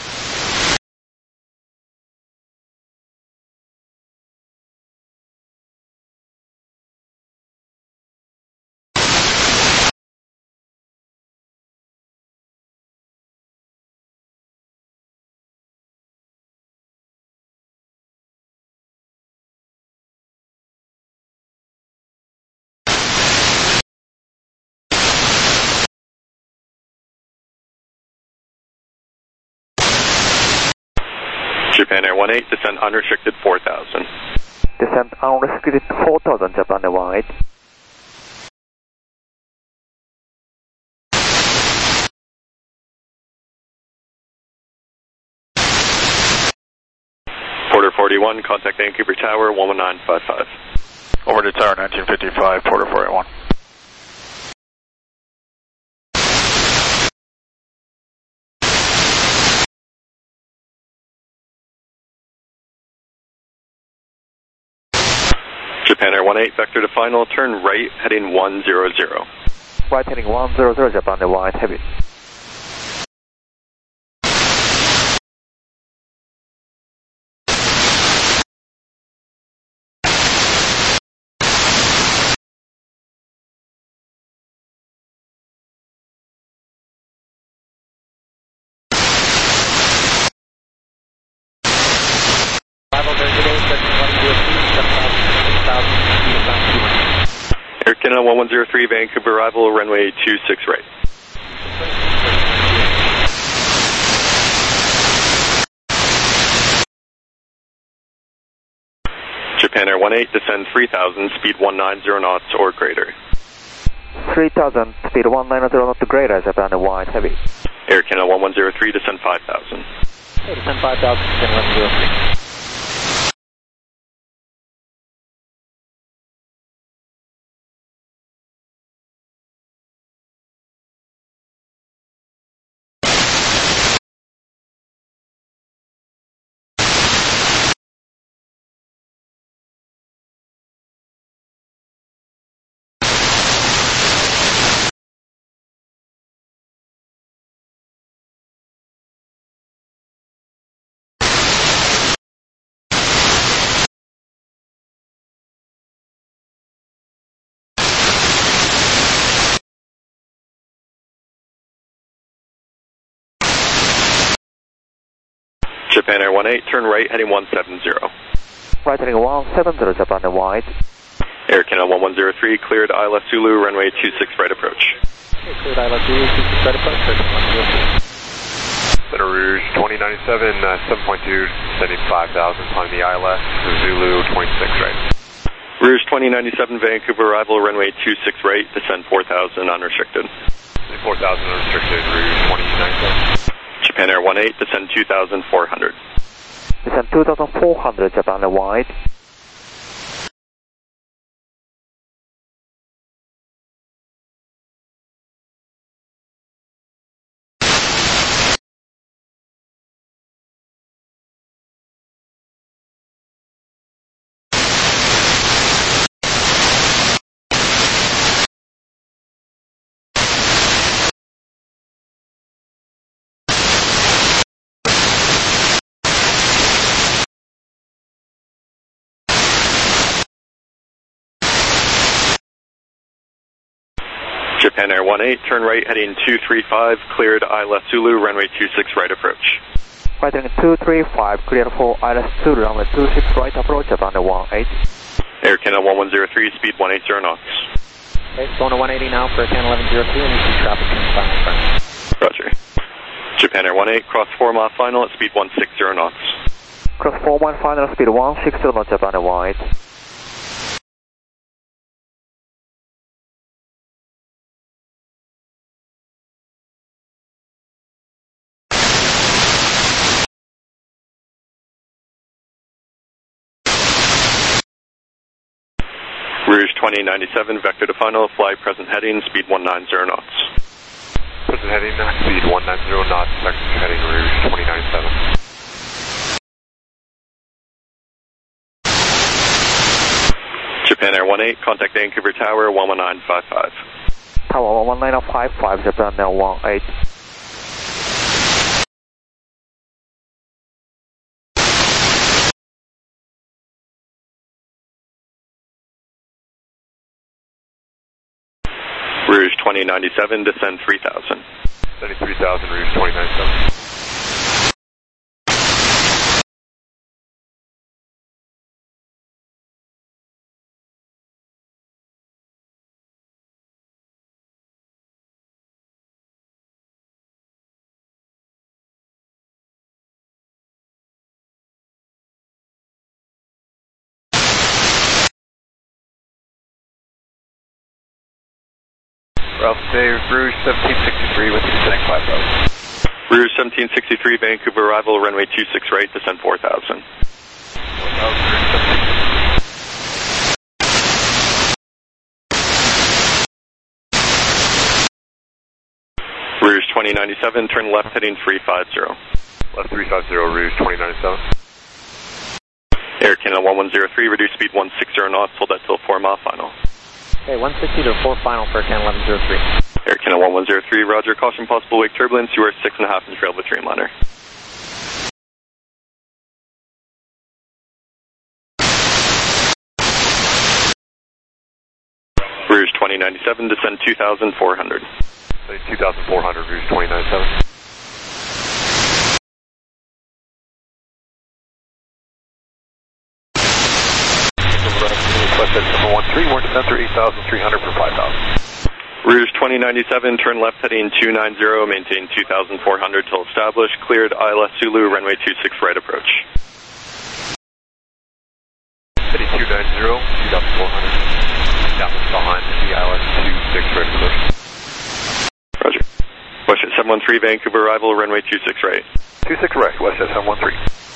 [SPEAKER 10] Japan Air 18, descend unrestricted 4000.
[SPEAKER 1] Descend unrestricted 4000, Japan Airlines.
[SPEAKER 10] Porter 41, contact Vancouver Tower 11955.
[SPEAKER 11] Over to Tower 1955, Porter 481.
[SPEAKER 10] Japan Air 18, vector to final, turn right, heading 100.
[SPEAKER 1] Right heading 100, Japan Airlines Heavy.
[SPEAKER 10] Air Canada 1103, Vancouver arrival, runway 26 right. Japan Air 18, descend 3000, speed 190 knots or greater.
[SPEAKER 1] 3000, speed 190 knots or greater, Japan Airlines Heavy.
[SPEAKER 10] Air Canada 1103, descend 5000.
[SPEAKER 7] Hey, descend 5000, descend 1103.
[SPEAKER 10] Japan Air 18, turn right, heading 170.
[SPEAKER 1] Right heading 170, Japan Airlines.
[SPEAKER 10] Air Canada 1103, cleared ILS Zulu, runway 26 right approach.
[SPEAKER 7] Okay, cleared ILS Zulu, 26 right approach, 103.
[SPEAKER 8] Center Rouge 2097, 7.2, descending 5000, climbing the ILS, Zulu 26 right.
[SPEAKER 10] Rouge 2097, Vancouver arrival, runway 26 right, descend 4000, unrestricted.
[SPEAKER 8] 4000 unrestricted, Rouge 2097.
[SPEAKER 10] Japan Air 18, descend 2400.
[SPEAKER 1] Descend 2400, Japan Airlines.
[SPEAKER 10] Japan Air 18, turn right, heading 235, cleared ILS Zulu, runway 26 right approach.
[SPEAKER 1] Right heading 235, cleared for ILS Zulu, runway 26 right approach, Japan Air 18.
[SPEAKER 10] Air Canada 1103, speed 180 knots.
[SPEAKER 7] Okay, going to 180 now for Canada 1103, and you see traffic in final front.
[SPEAKER 10] Roger. Japan Air 18, cross 4 mile final at speed 160 knots.
[SPEAKER 1] Cross 4 mile final, speed 160 knots, Japan Air 18.
[SPEAKER 10] Rouge 2097, vector to final, fly present heading, speed 190 knots.
[SPEAKER 8] Present heading, speed 190 knots, vector heading Rouge 2097.
[SPEAKER 10] Japan Air 18, contact Vancouver Tower 11955.
[SPEAKER 5] Tower 11955, Japan Air 18.
[SPEAKER 10] Rouge 2097, descend 3000.
[SPEAKER 8] Descending 3000, Rouge 2097.
[SPEAKER 9] Ralph Day, Rouge 1763 with descending 5000.
[SPEAKER 10] Rouge 1763, Vancouver arrival, runway 26 right, descend 4000.
[SPEAKER 8] 4000,
[SPEAKER 10] Rouge 2097, turn left heading 350.
[SPEAKER 8] Left 350, Rouge 2097.
[SPEAKER 10] Air Canada 1103, reduce speed 160 knots, hold that till 4 mile final.
[SPEAKER 1] Okay, 160 to 4 final for Canada 1103.
[SPEAKER 10] Air Canada 1103, roger, caution possible wake turbulence, you are 6.5 in trail with Dreamliner. Rouge 2097, descend 2,400.
[SPEAKER 8] 2,400, Rouge 2097. West at 713, more descent through 8,300 for 5,000.
[SPEAKER 10] Rouge 2097, turn left heading 290, maintain 2,400 till established, cleared ILS Zulu, runway 26 right approach.
[SPEAKER 8] Heading 290, 2,400, down behind the ILS 26 right approach.
[SPEAKER 10] Roger. West at 713, Vancouver arrival, runway 26 right.
[SPEAKER 8] 26 right, West at 713.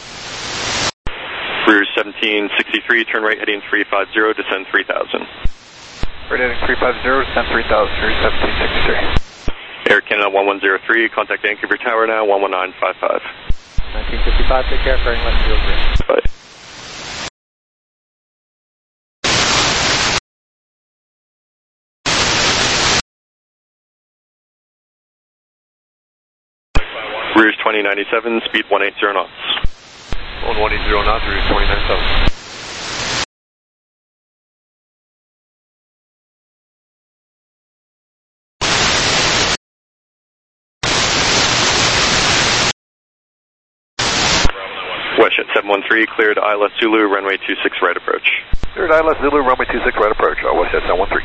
[SPEAKER 10] Rouge 1763, turn right heading 350, descend 3000.
[SPEAKER 9] Right heading 350, descend 3000, Rouge 1763.
[SPEAKER 10] Air Canada 1103, contact Vancouver Tower now, 11955.
[SPEAKER 1] 1955, take care, fairing left 03.
[SPEAKER 10] Bye. Rouge 2097, speed 180 knots.
[SPEAKER 8] 180 knots, Rouge 2097.
[SPEAKER 10] West at 713, cleared ILS Zulu, runway 26 right approach.
[SPEAKER 8] Cleared ILS Zulu, runway 26 right approach, West at 713.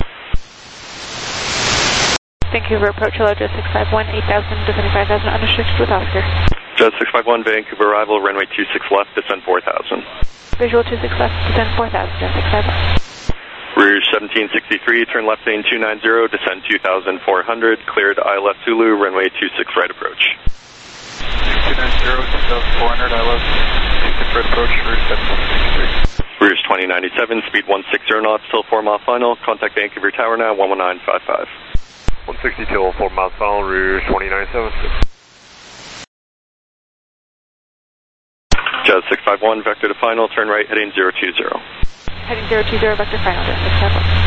[SPEAKER 6] Vancouver approach, hello, Jet 651, 8,000, descending 5,000, unrestricted with Oscar.
[SPEAKER 10] Jet 651, Vancouver arrival, runway 26 left, descend 4,000.
[SPEAKER 6] Visual 26 left, descend 4,000, Jet 651.
[SPEAKER 10] Rouge 1763, turn left lane 290, descend 2,400, cleared ILS Zulu, runway 26 right approach.
[SPEAKER 9] 290, 2,400, ILS 26 right approach, Rouge 1763.
[SPEAKER 10] Rouge 2097, speed 160 knots till 4 mile final, contact Vancouver Tower now, 11955.
[SPEAKER 8] 160 till 4 miles final, Rouge 2097.
[SPEAKER 10] Jazz 651, vector to final, turn right heading 020.
[SPEAKER 6] Heading 020, vector final, Jet 651.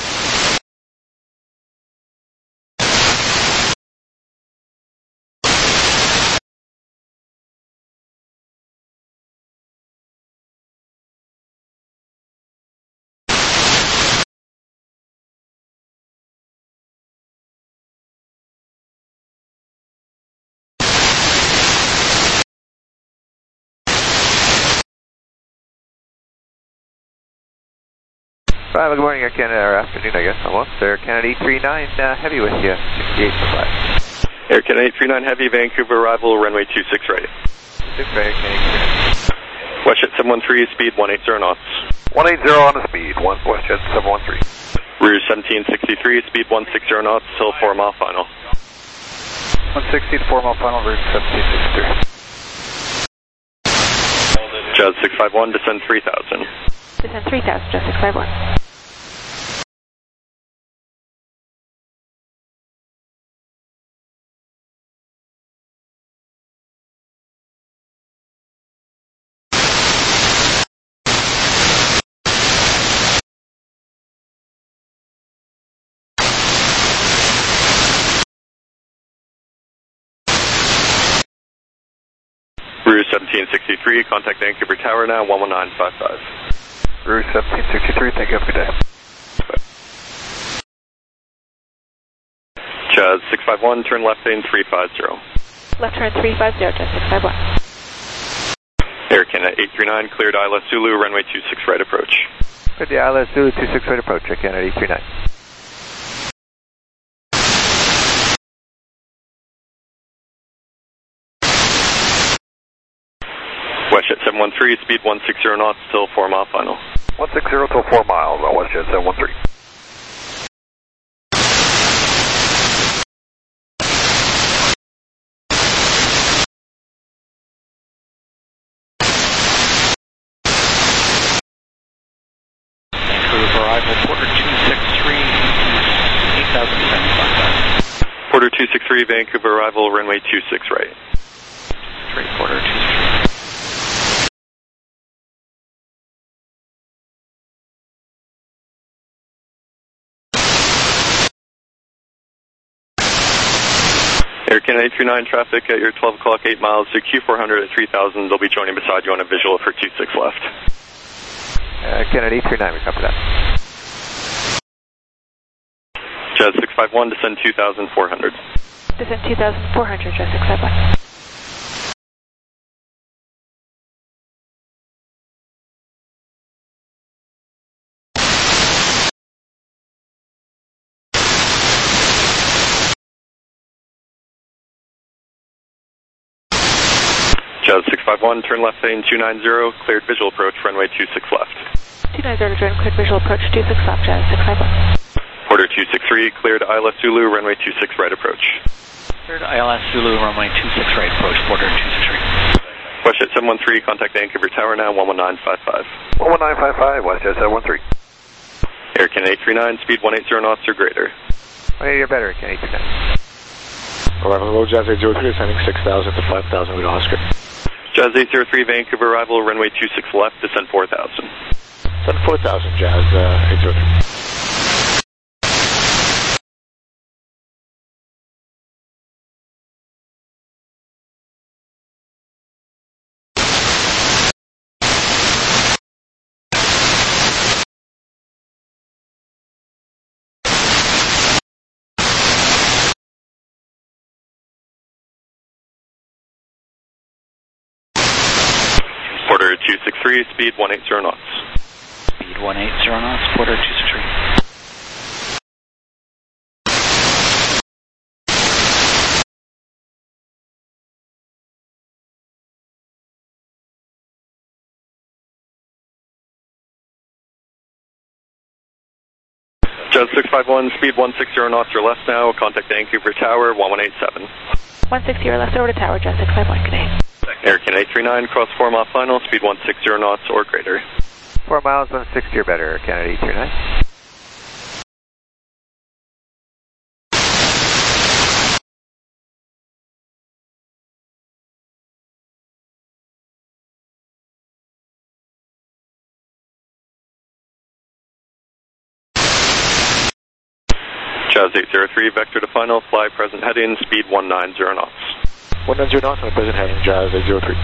[SPEAKER 5] Right, good morning, Air Canada, or afternoon, I guess, almost. Air Canada 839, Heavy with you, 68 for 5.
[SPEAKER 10] Air Canada 839 Heavy, Vancouver arrival, runway 26 right.
[SPEAKER 5] 6 right, Canada.
[SPEAKER 10] Westjet 713, speed 180 knots.
[SPEAKER 8] 180 on the speed, Westjet 713.
[SPEAKER 10] Rouge 1763, speed 160 knots till 4 mile final.
[SPEAKER 9] 160 to 4 mile final, Rouge 1763.
[SPEAKER 10] Jazz 651, descend 3000.
[SPEAKER 6] Descend 3,000, Jet 651.
[SPEAKER 10] 1763, contact Vancouver Tower now, 11955.
[SPEAKER 9] Route 1763, thank you, have a good day.
[SPEAKER 10] Jazz 651, turn left lane 350.
[SPEAKER 6] Left turn 350, Jazz 651.
[SPEAKER 10] Air Canada 839, cleared ILS Zulu, runway 26 right approach.
[SPEAKER 9] Good, the ILS Zulu 26 right approach, Air Canada 839.
[SPEAKER 10] WestJet 713, speed 160 knots till 4 mile final.
[SPEAKER 9] 160 till 4 miles on WestJet 713.
[SPEAKER 5] Arrival, Porter 263, 8,075.
[SPEAKER 10] Porter 263, Vancouver arrival, runway 26 right.
[SPEAKER 5] 3, Porter 263.
[SPEAKER 10] Air Canada 839 traffic at your 12 o'clock, 8 miles to Q400 at 3000. They'll be joining beside you on a visual for 26 left.
[SPEAKER 9] Canada 839, we copy that.
[SPEAKER 10] Jazz 651, descend 2400.
[SPEAKER 6] Descend 2400, Jazz 651.
[SPEAKER 10] Jazz 651, turn left lane 290, cleared visual approach, runway 26 left.
[SPEAKER 6] 290 to join, cleared visual approach 26 left, Jazz 651.
[SPEAKER 10] Porter 263, cleared ILS Zulu, runway 26 right approach.
[SPEAKER 5] Cleared ILS Zulu, runway 26 right approach, Porter 263.
[SPEAKER 10] WestJet 713, contact Vancouver Tower now, 11955.
[SPEAKER 9] 11955, WestJet 713.
[SPEAKER 10] Air Canada 839, speed 180 knots or greater.
[SPEAKER 9] You're better, Air Canada 839.
[SPEAKER 12] Arrival low, Jazz 803, ascending 6,000 to 5,000 with Oscar.
[SPEAKER 10] Jazz 803, Vancouver arrival, runway 26 left, descend 4000.
[SPEAKER 12] Descend 4,000, Jazz 803.
[SPEAKER 10] Porter 263, speed 180 knots.
[SPEAKER 5] Speed 180 knots, Porter 263.
[SPEAKER 10] Jazz 651, speed 160 knots or less now, contact Vancouver Tower, 1187.
[SPEAKER 6] 160 or less over to Tower, Jazz 651, good day.
[SPEAKER 10] Air Canada 839, cross 4 mile final, speed 160 knots or greater.
[SPEAKER 9] 4 miles, 160 or better, Air Canada 839.
[SPEAKER 10] Jazz 803, vector to final, fly present heading, speed 190 knots.
[SPEAKER 12] 190 knots on the present heading, Jazz 803.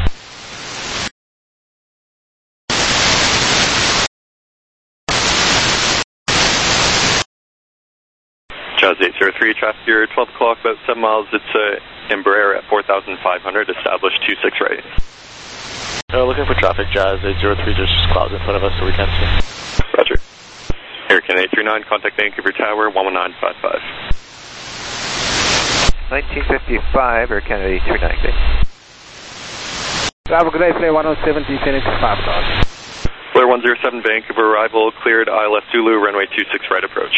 [SPEAKER 10] Jazz 803, traffic here, 12 o'clock, about 7 miles, it's Embraer at 4,500, established 26 right.
[SPEAKER 12] Looking for traffic, Jazz 803, there's just clouds in front of us so we can't see.
[SPEAKER 10] Roger. Air Canada 839, contact Vancouver Tower, 11955.
[SPEAKER 9] 1955, Air Canada 839, good day.
[SPEAKER 13] Travel, good day, Flare 1070, Phoenix 5,000.
[SPEAKER 10] Flare 107, Vancouver arrival, cleared ILS Zulu, runway 26 right approach.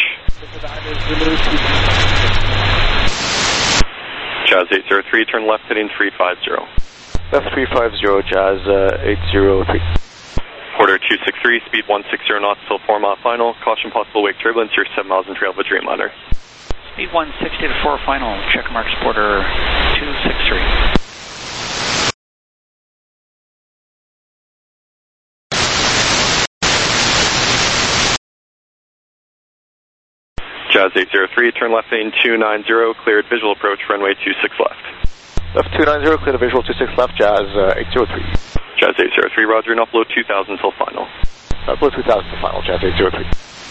[SPEAKER 10] Jazz 803, turn left heading 350.
[SPEAKER 12] Left 350, Jazz 803.
[SPEAKER 10] Porter 263, speed 160 knots till 4 mile final, caution possible wake turbulence, you're 7 miles in trail of a Dreamliner.
[SPEAKER 5] Speed 160 to 4 final, check marks Porter 263.
[SPEAKER 10] Jazz 803, turn left lane 290, cleared visual approach, runway 26 left.
[SPEAKER 12] Left 290, clear the visual 26 left, Jazz 803.
[SPEAKER 10] Jazz 803, roger, and upload 2000 till final.
[SPEAKER 12] Upload 2000 till final, Jazz 803.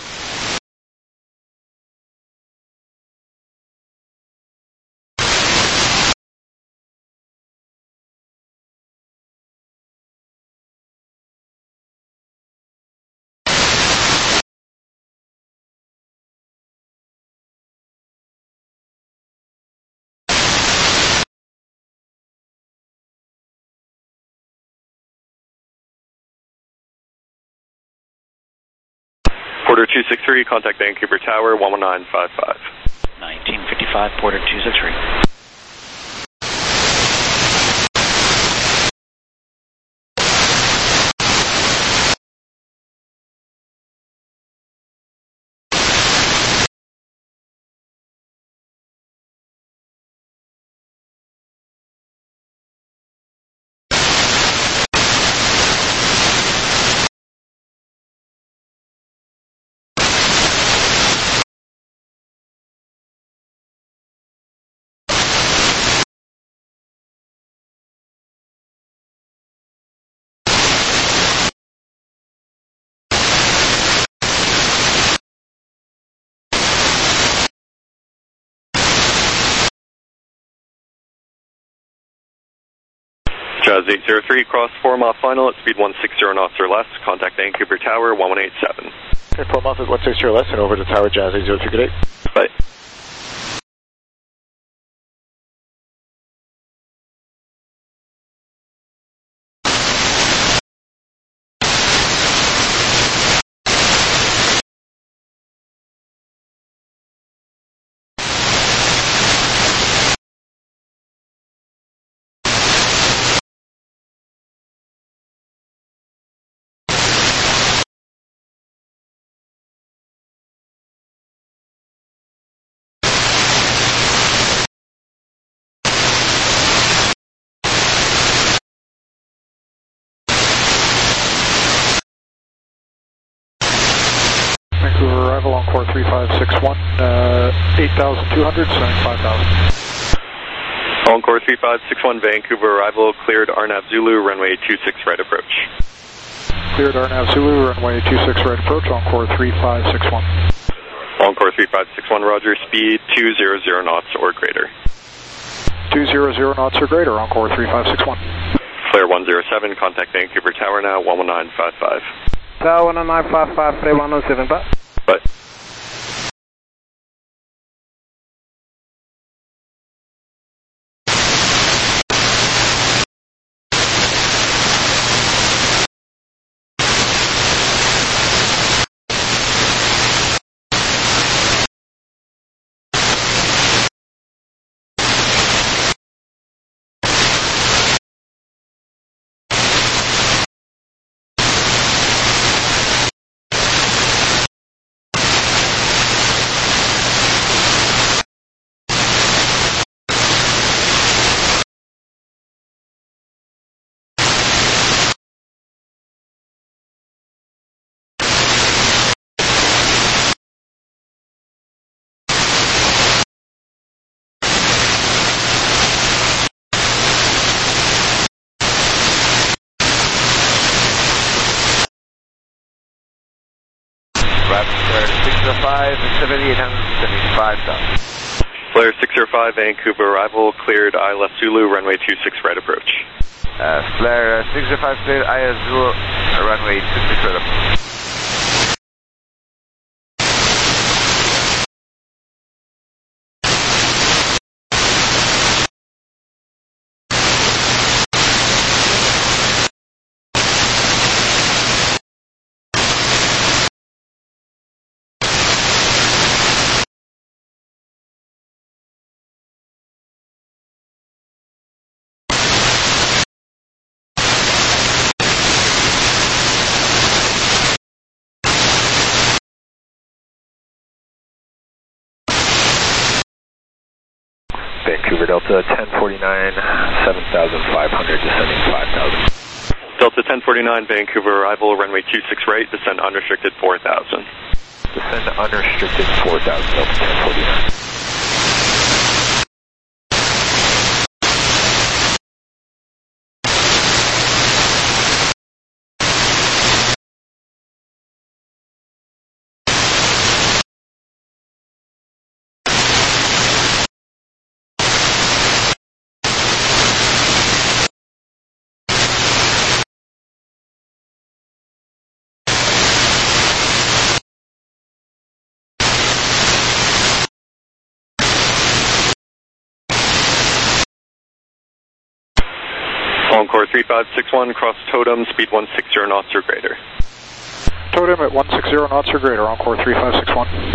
[SPEAKER 10] Porter 263, contact Vancouver Tower 11955.
[SPEAKER 14] 1955, Porter 263.
[SPEAKER 10] Jazz 803, cross 4 mile final at speed 160 knots or less, contact Vancouver Tower 1187.
[SPEAKER 12] Okay, 4 miles at 160 or less, and over to Tower Jazz 803, good day.
[SPEAKER 10] Bye.
[SPEAKER 3] Vancouver arrival on core 3561, 8,200, sending 5,000.
[SPEAKER 10] Encore 3561, Vancouver arrival, cleared RNAV Zulu, runway 26 right approach.
[SPEAKER 3] Cleared RNAV Zulu, runway 26 right approach, Encore 3561.
[SPEAKER 10] Encore 3561, roger, speed 200 knots or greater.
[SPEAKER 3] 200 knots or greater, Encore 3561.
[SPEAKER 10] Flare 107, contact Vancouver Tower now, 11955.
[SPEAKER 13] Tower 11955, Flare 107, bye.
[SPEAKER 10] Bye.
[SPEAKER 11] Flare 605 and 7875,000.
[SPEAKER 10] Flare 605, Vancouver arrival, cleared ILS Zulu, runway 26 right approach.
[SPEAKER 11] Flare 605 cleared ILS Zulu, runway 26 right approach.
[SPEAKER 15] Vancouver Delta 1049, 7,500, descending 5,000.
[SPEAKER 10] Delta 1049, Vancouver arrival, runway 26 right, descend unrestricted 4,000.
[SPEAKER 15] Descend unrestricted 4,000, Delta 1049.
[SPEAKER 10] Encore 3561, cross Totem, speed 160 knots or greater.
[SPEAKER 3] Totem at 160 knots or greater, Encore 3561.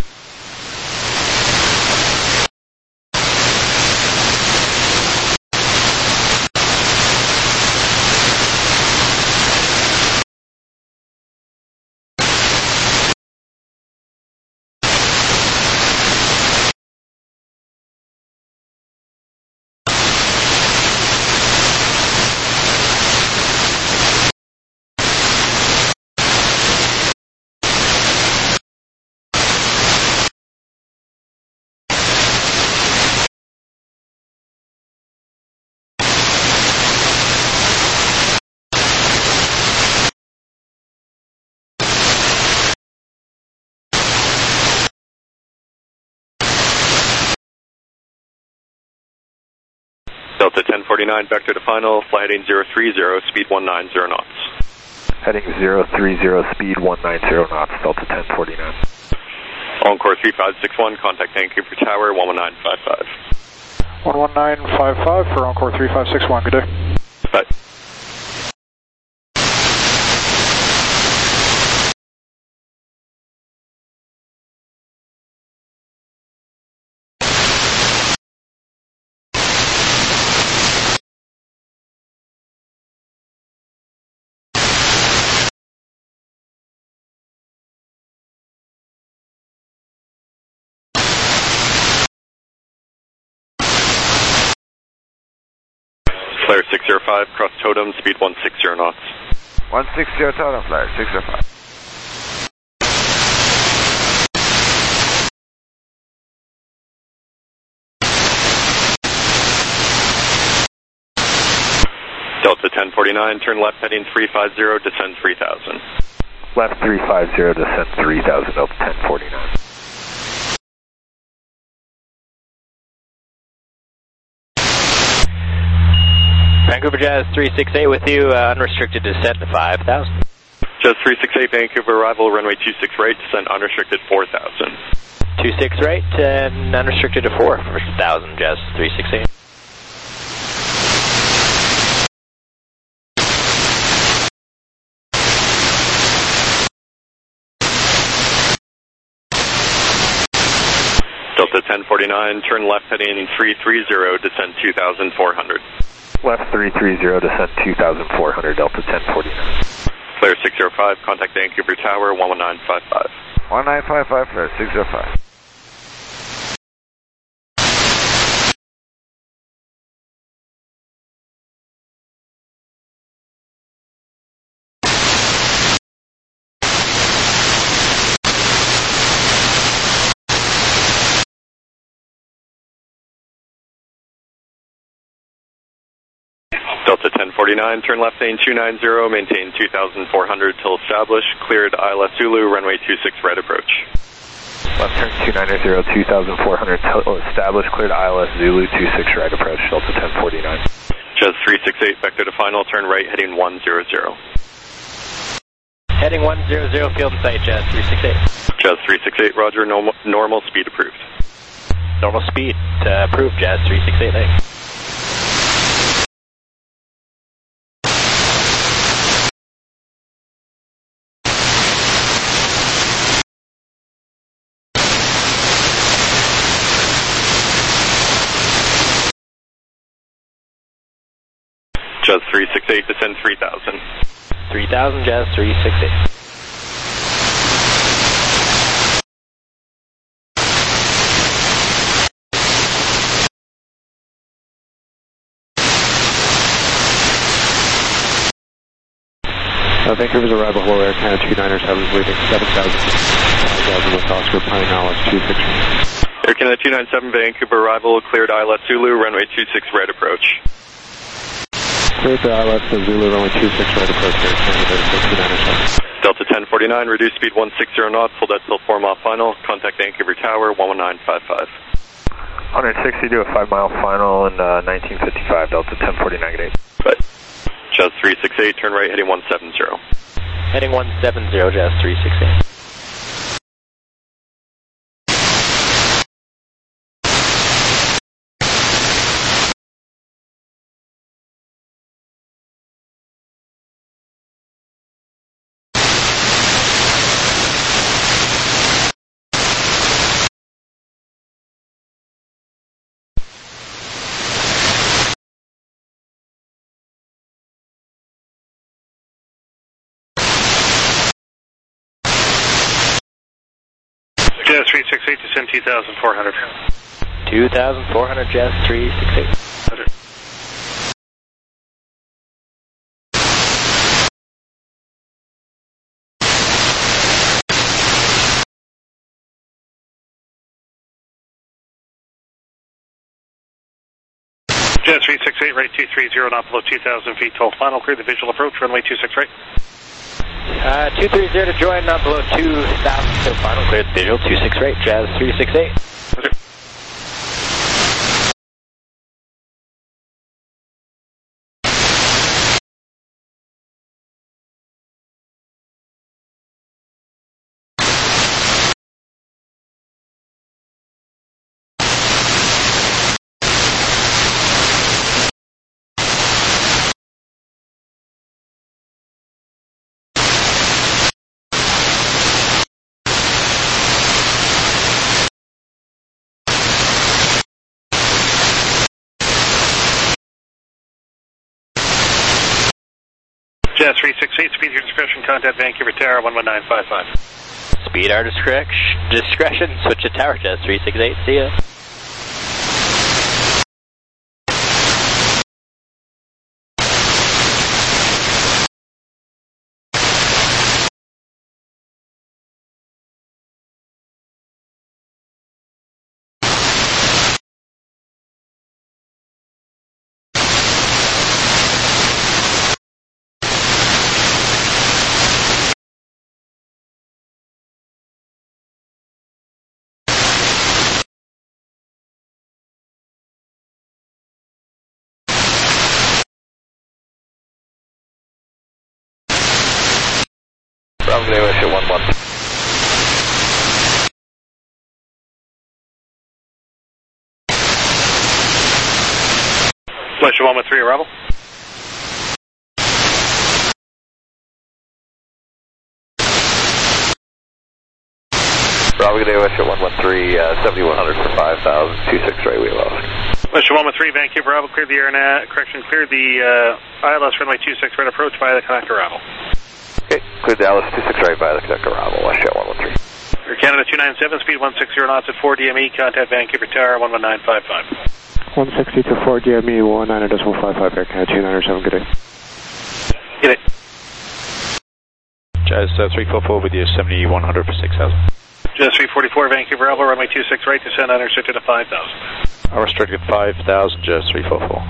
[SPEAKER 10] Delta 1049, vector to final, fly heading 030, speed 190 knots.
[SPEAKER 15] Heading 030, speed 190 knots, Delta 1049.
[SPEAKER 10] Encore 3561, contact Vancouver Tower, 11955.
[SPEAKER 3] 11955 for Encore 3561, good day.
[SPEAKER 10] Bye. Flare 605, cross Totem, speed 160 knots.
[SPEAKER 5] 160 Totem, Flare 605.
[SPEAKER 10] Delta 1049, turn left heading 350, descend 3000.
[SPEAKER 15] Left 350, descend 3000, Delta 1049.
[SPEAKER 12] Vancouver Jazz 368 with you, unrestricted descent to 5,000.
[SPEAKER 10] Jazz 368, Vancouver arrival, runway 26 right, descent unrestricted 4,000.
[SPEAKER 12] 26 right and unrestricted to 4 for 1,000, Jazz 368.
[SPEAKER 10] Delta 1049, turn left heading 330, descend 2,400.
[SPEAKER 15] Left 330, descend 2,400, Delta 1049.
[SPEAKER 10] Flare 605, contact Vancouver Tower, 11955.
[SPEAKER 5] 1955, Flare 605.
[SPEAKER 10] Delta 1049, turn left lane 290, maintain 2,400 till established, cleared ILS Zulu, runway 26 right approach.
[SPEAKER 15] Left turn 290, 2,400 till established, cleared ILS Zulu, 26 right approach, Delta 1049.
[SPEAKER 10] Jazz 368, vector to final, turn right heading 100.
[SPEAKER 12] Heading 100, field in sight, Jazz 368.
[SPEAKER 10] Jazz 368, roger, normal speed approved.
[SPEAKER 12] Normal speed approved, Jazz 368, thanks.
[SPEAKER 10] Jazz 368, descend 3,000.
[SPEAKER 12] 3,000, Jazz 368.
[SPEAKER 16] Vancouver's arrival, hello, Air Canada 297, waiting 7,000, 5,000 with Oscar Pine, ILS 260.
[SPEAKER 10] Air Canada 297, Vancouver arrival, cleared ILS Zulu, runway 26 right approach.
[SPEAKER 16] Cleared to ILS Zulu, runway 26 right approach, Air Canada 297.
[SPEAKER 10] Delta 1049, reduce speed 160 knots, full decimal form off final, contact Vancouver Tower, 11955.
[SPEAKER 15] 160 to a 5-mile final in 1955, Delta 1049, good day.
[SPEAKER 10] Bye. Jazz 368, turn right heading 170.
[SPEAKER 12] Heading 170, Jazz 368.
[SPEAKER 2] Jazz 368, descend 2,400.
[SPEAKER 12] 2,400, Jazz 368.
[SPEAKER 2] Roger. Jazz 368, right 230, not below 2,000 feet, total final, clear the visual approach, runway 26 right.
[SPEAKER 12] 230 to join, not below 2,000, so final, clear the visual, 26 right, Jazz 368.
[SPEAKER 2] Roger. Jazz 368, speed your discretion, contact Vancouver Tower 11955.
[SPEAKER 12] Speed our discretion, switch to tower, Jazz 368, see ya.
[SPEAKER 15] Bravo, good day, West 11.
[SPEAKER 2] Flush 113, arrival.
[SPEAKER 15] Bravo, good day, West 113, 7100 for 5,000, 26 right, we lost.
[SPEAKER 2] West 113, Vancouver, Bravo, cleared the air, cleared the ILS runway 26 right approach via the connector arrival.
[SPEAKER 15] Okay, cleared the ILS 26 right via the connector arrival, West 113.
[SPEAKER 2] Air Canada 297, speed 160 knots at 4 DME, contact Vancouver Tower 11955.
[SPEAKER 16] 160 to 4 DME 19.55, Air Canada 297, good day.
[SPEAKER 2] Good day.
[SPEAKER 11] Jazz 344 with you, 7100 for 6,000.
[SPEAKER 2] Jazz 344, Vancouver, Bravo, runway 26 right, descend unrestricted to 5,000.
[SPEAKER 11] Unrestricted 5,000, Jazz 344.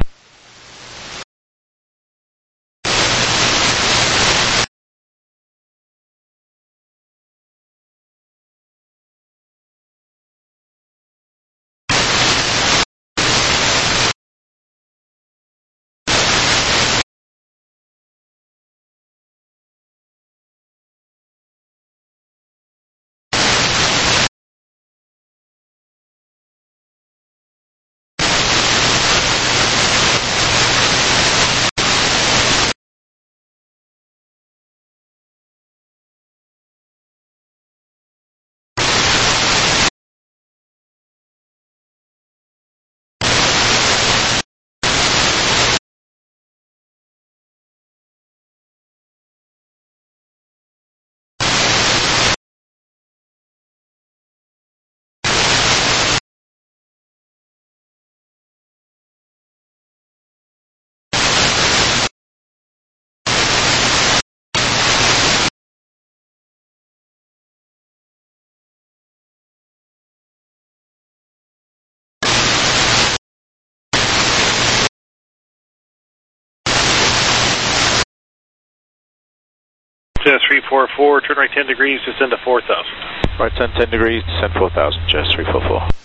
[SPEAKER 2] Jazz 344, turn right 10 degrees, descend to 4,000.
[SPEAKER 11] Right turn 10 degrees, descend 4,000, Jazz 344.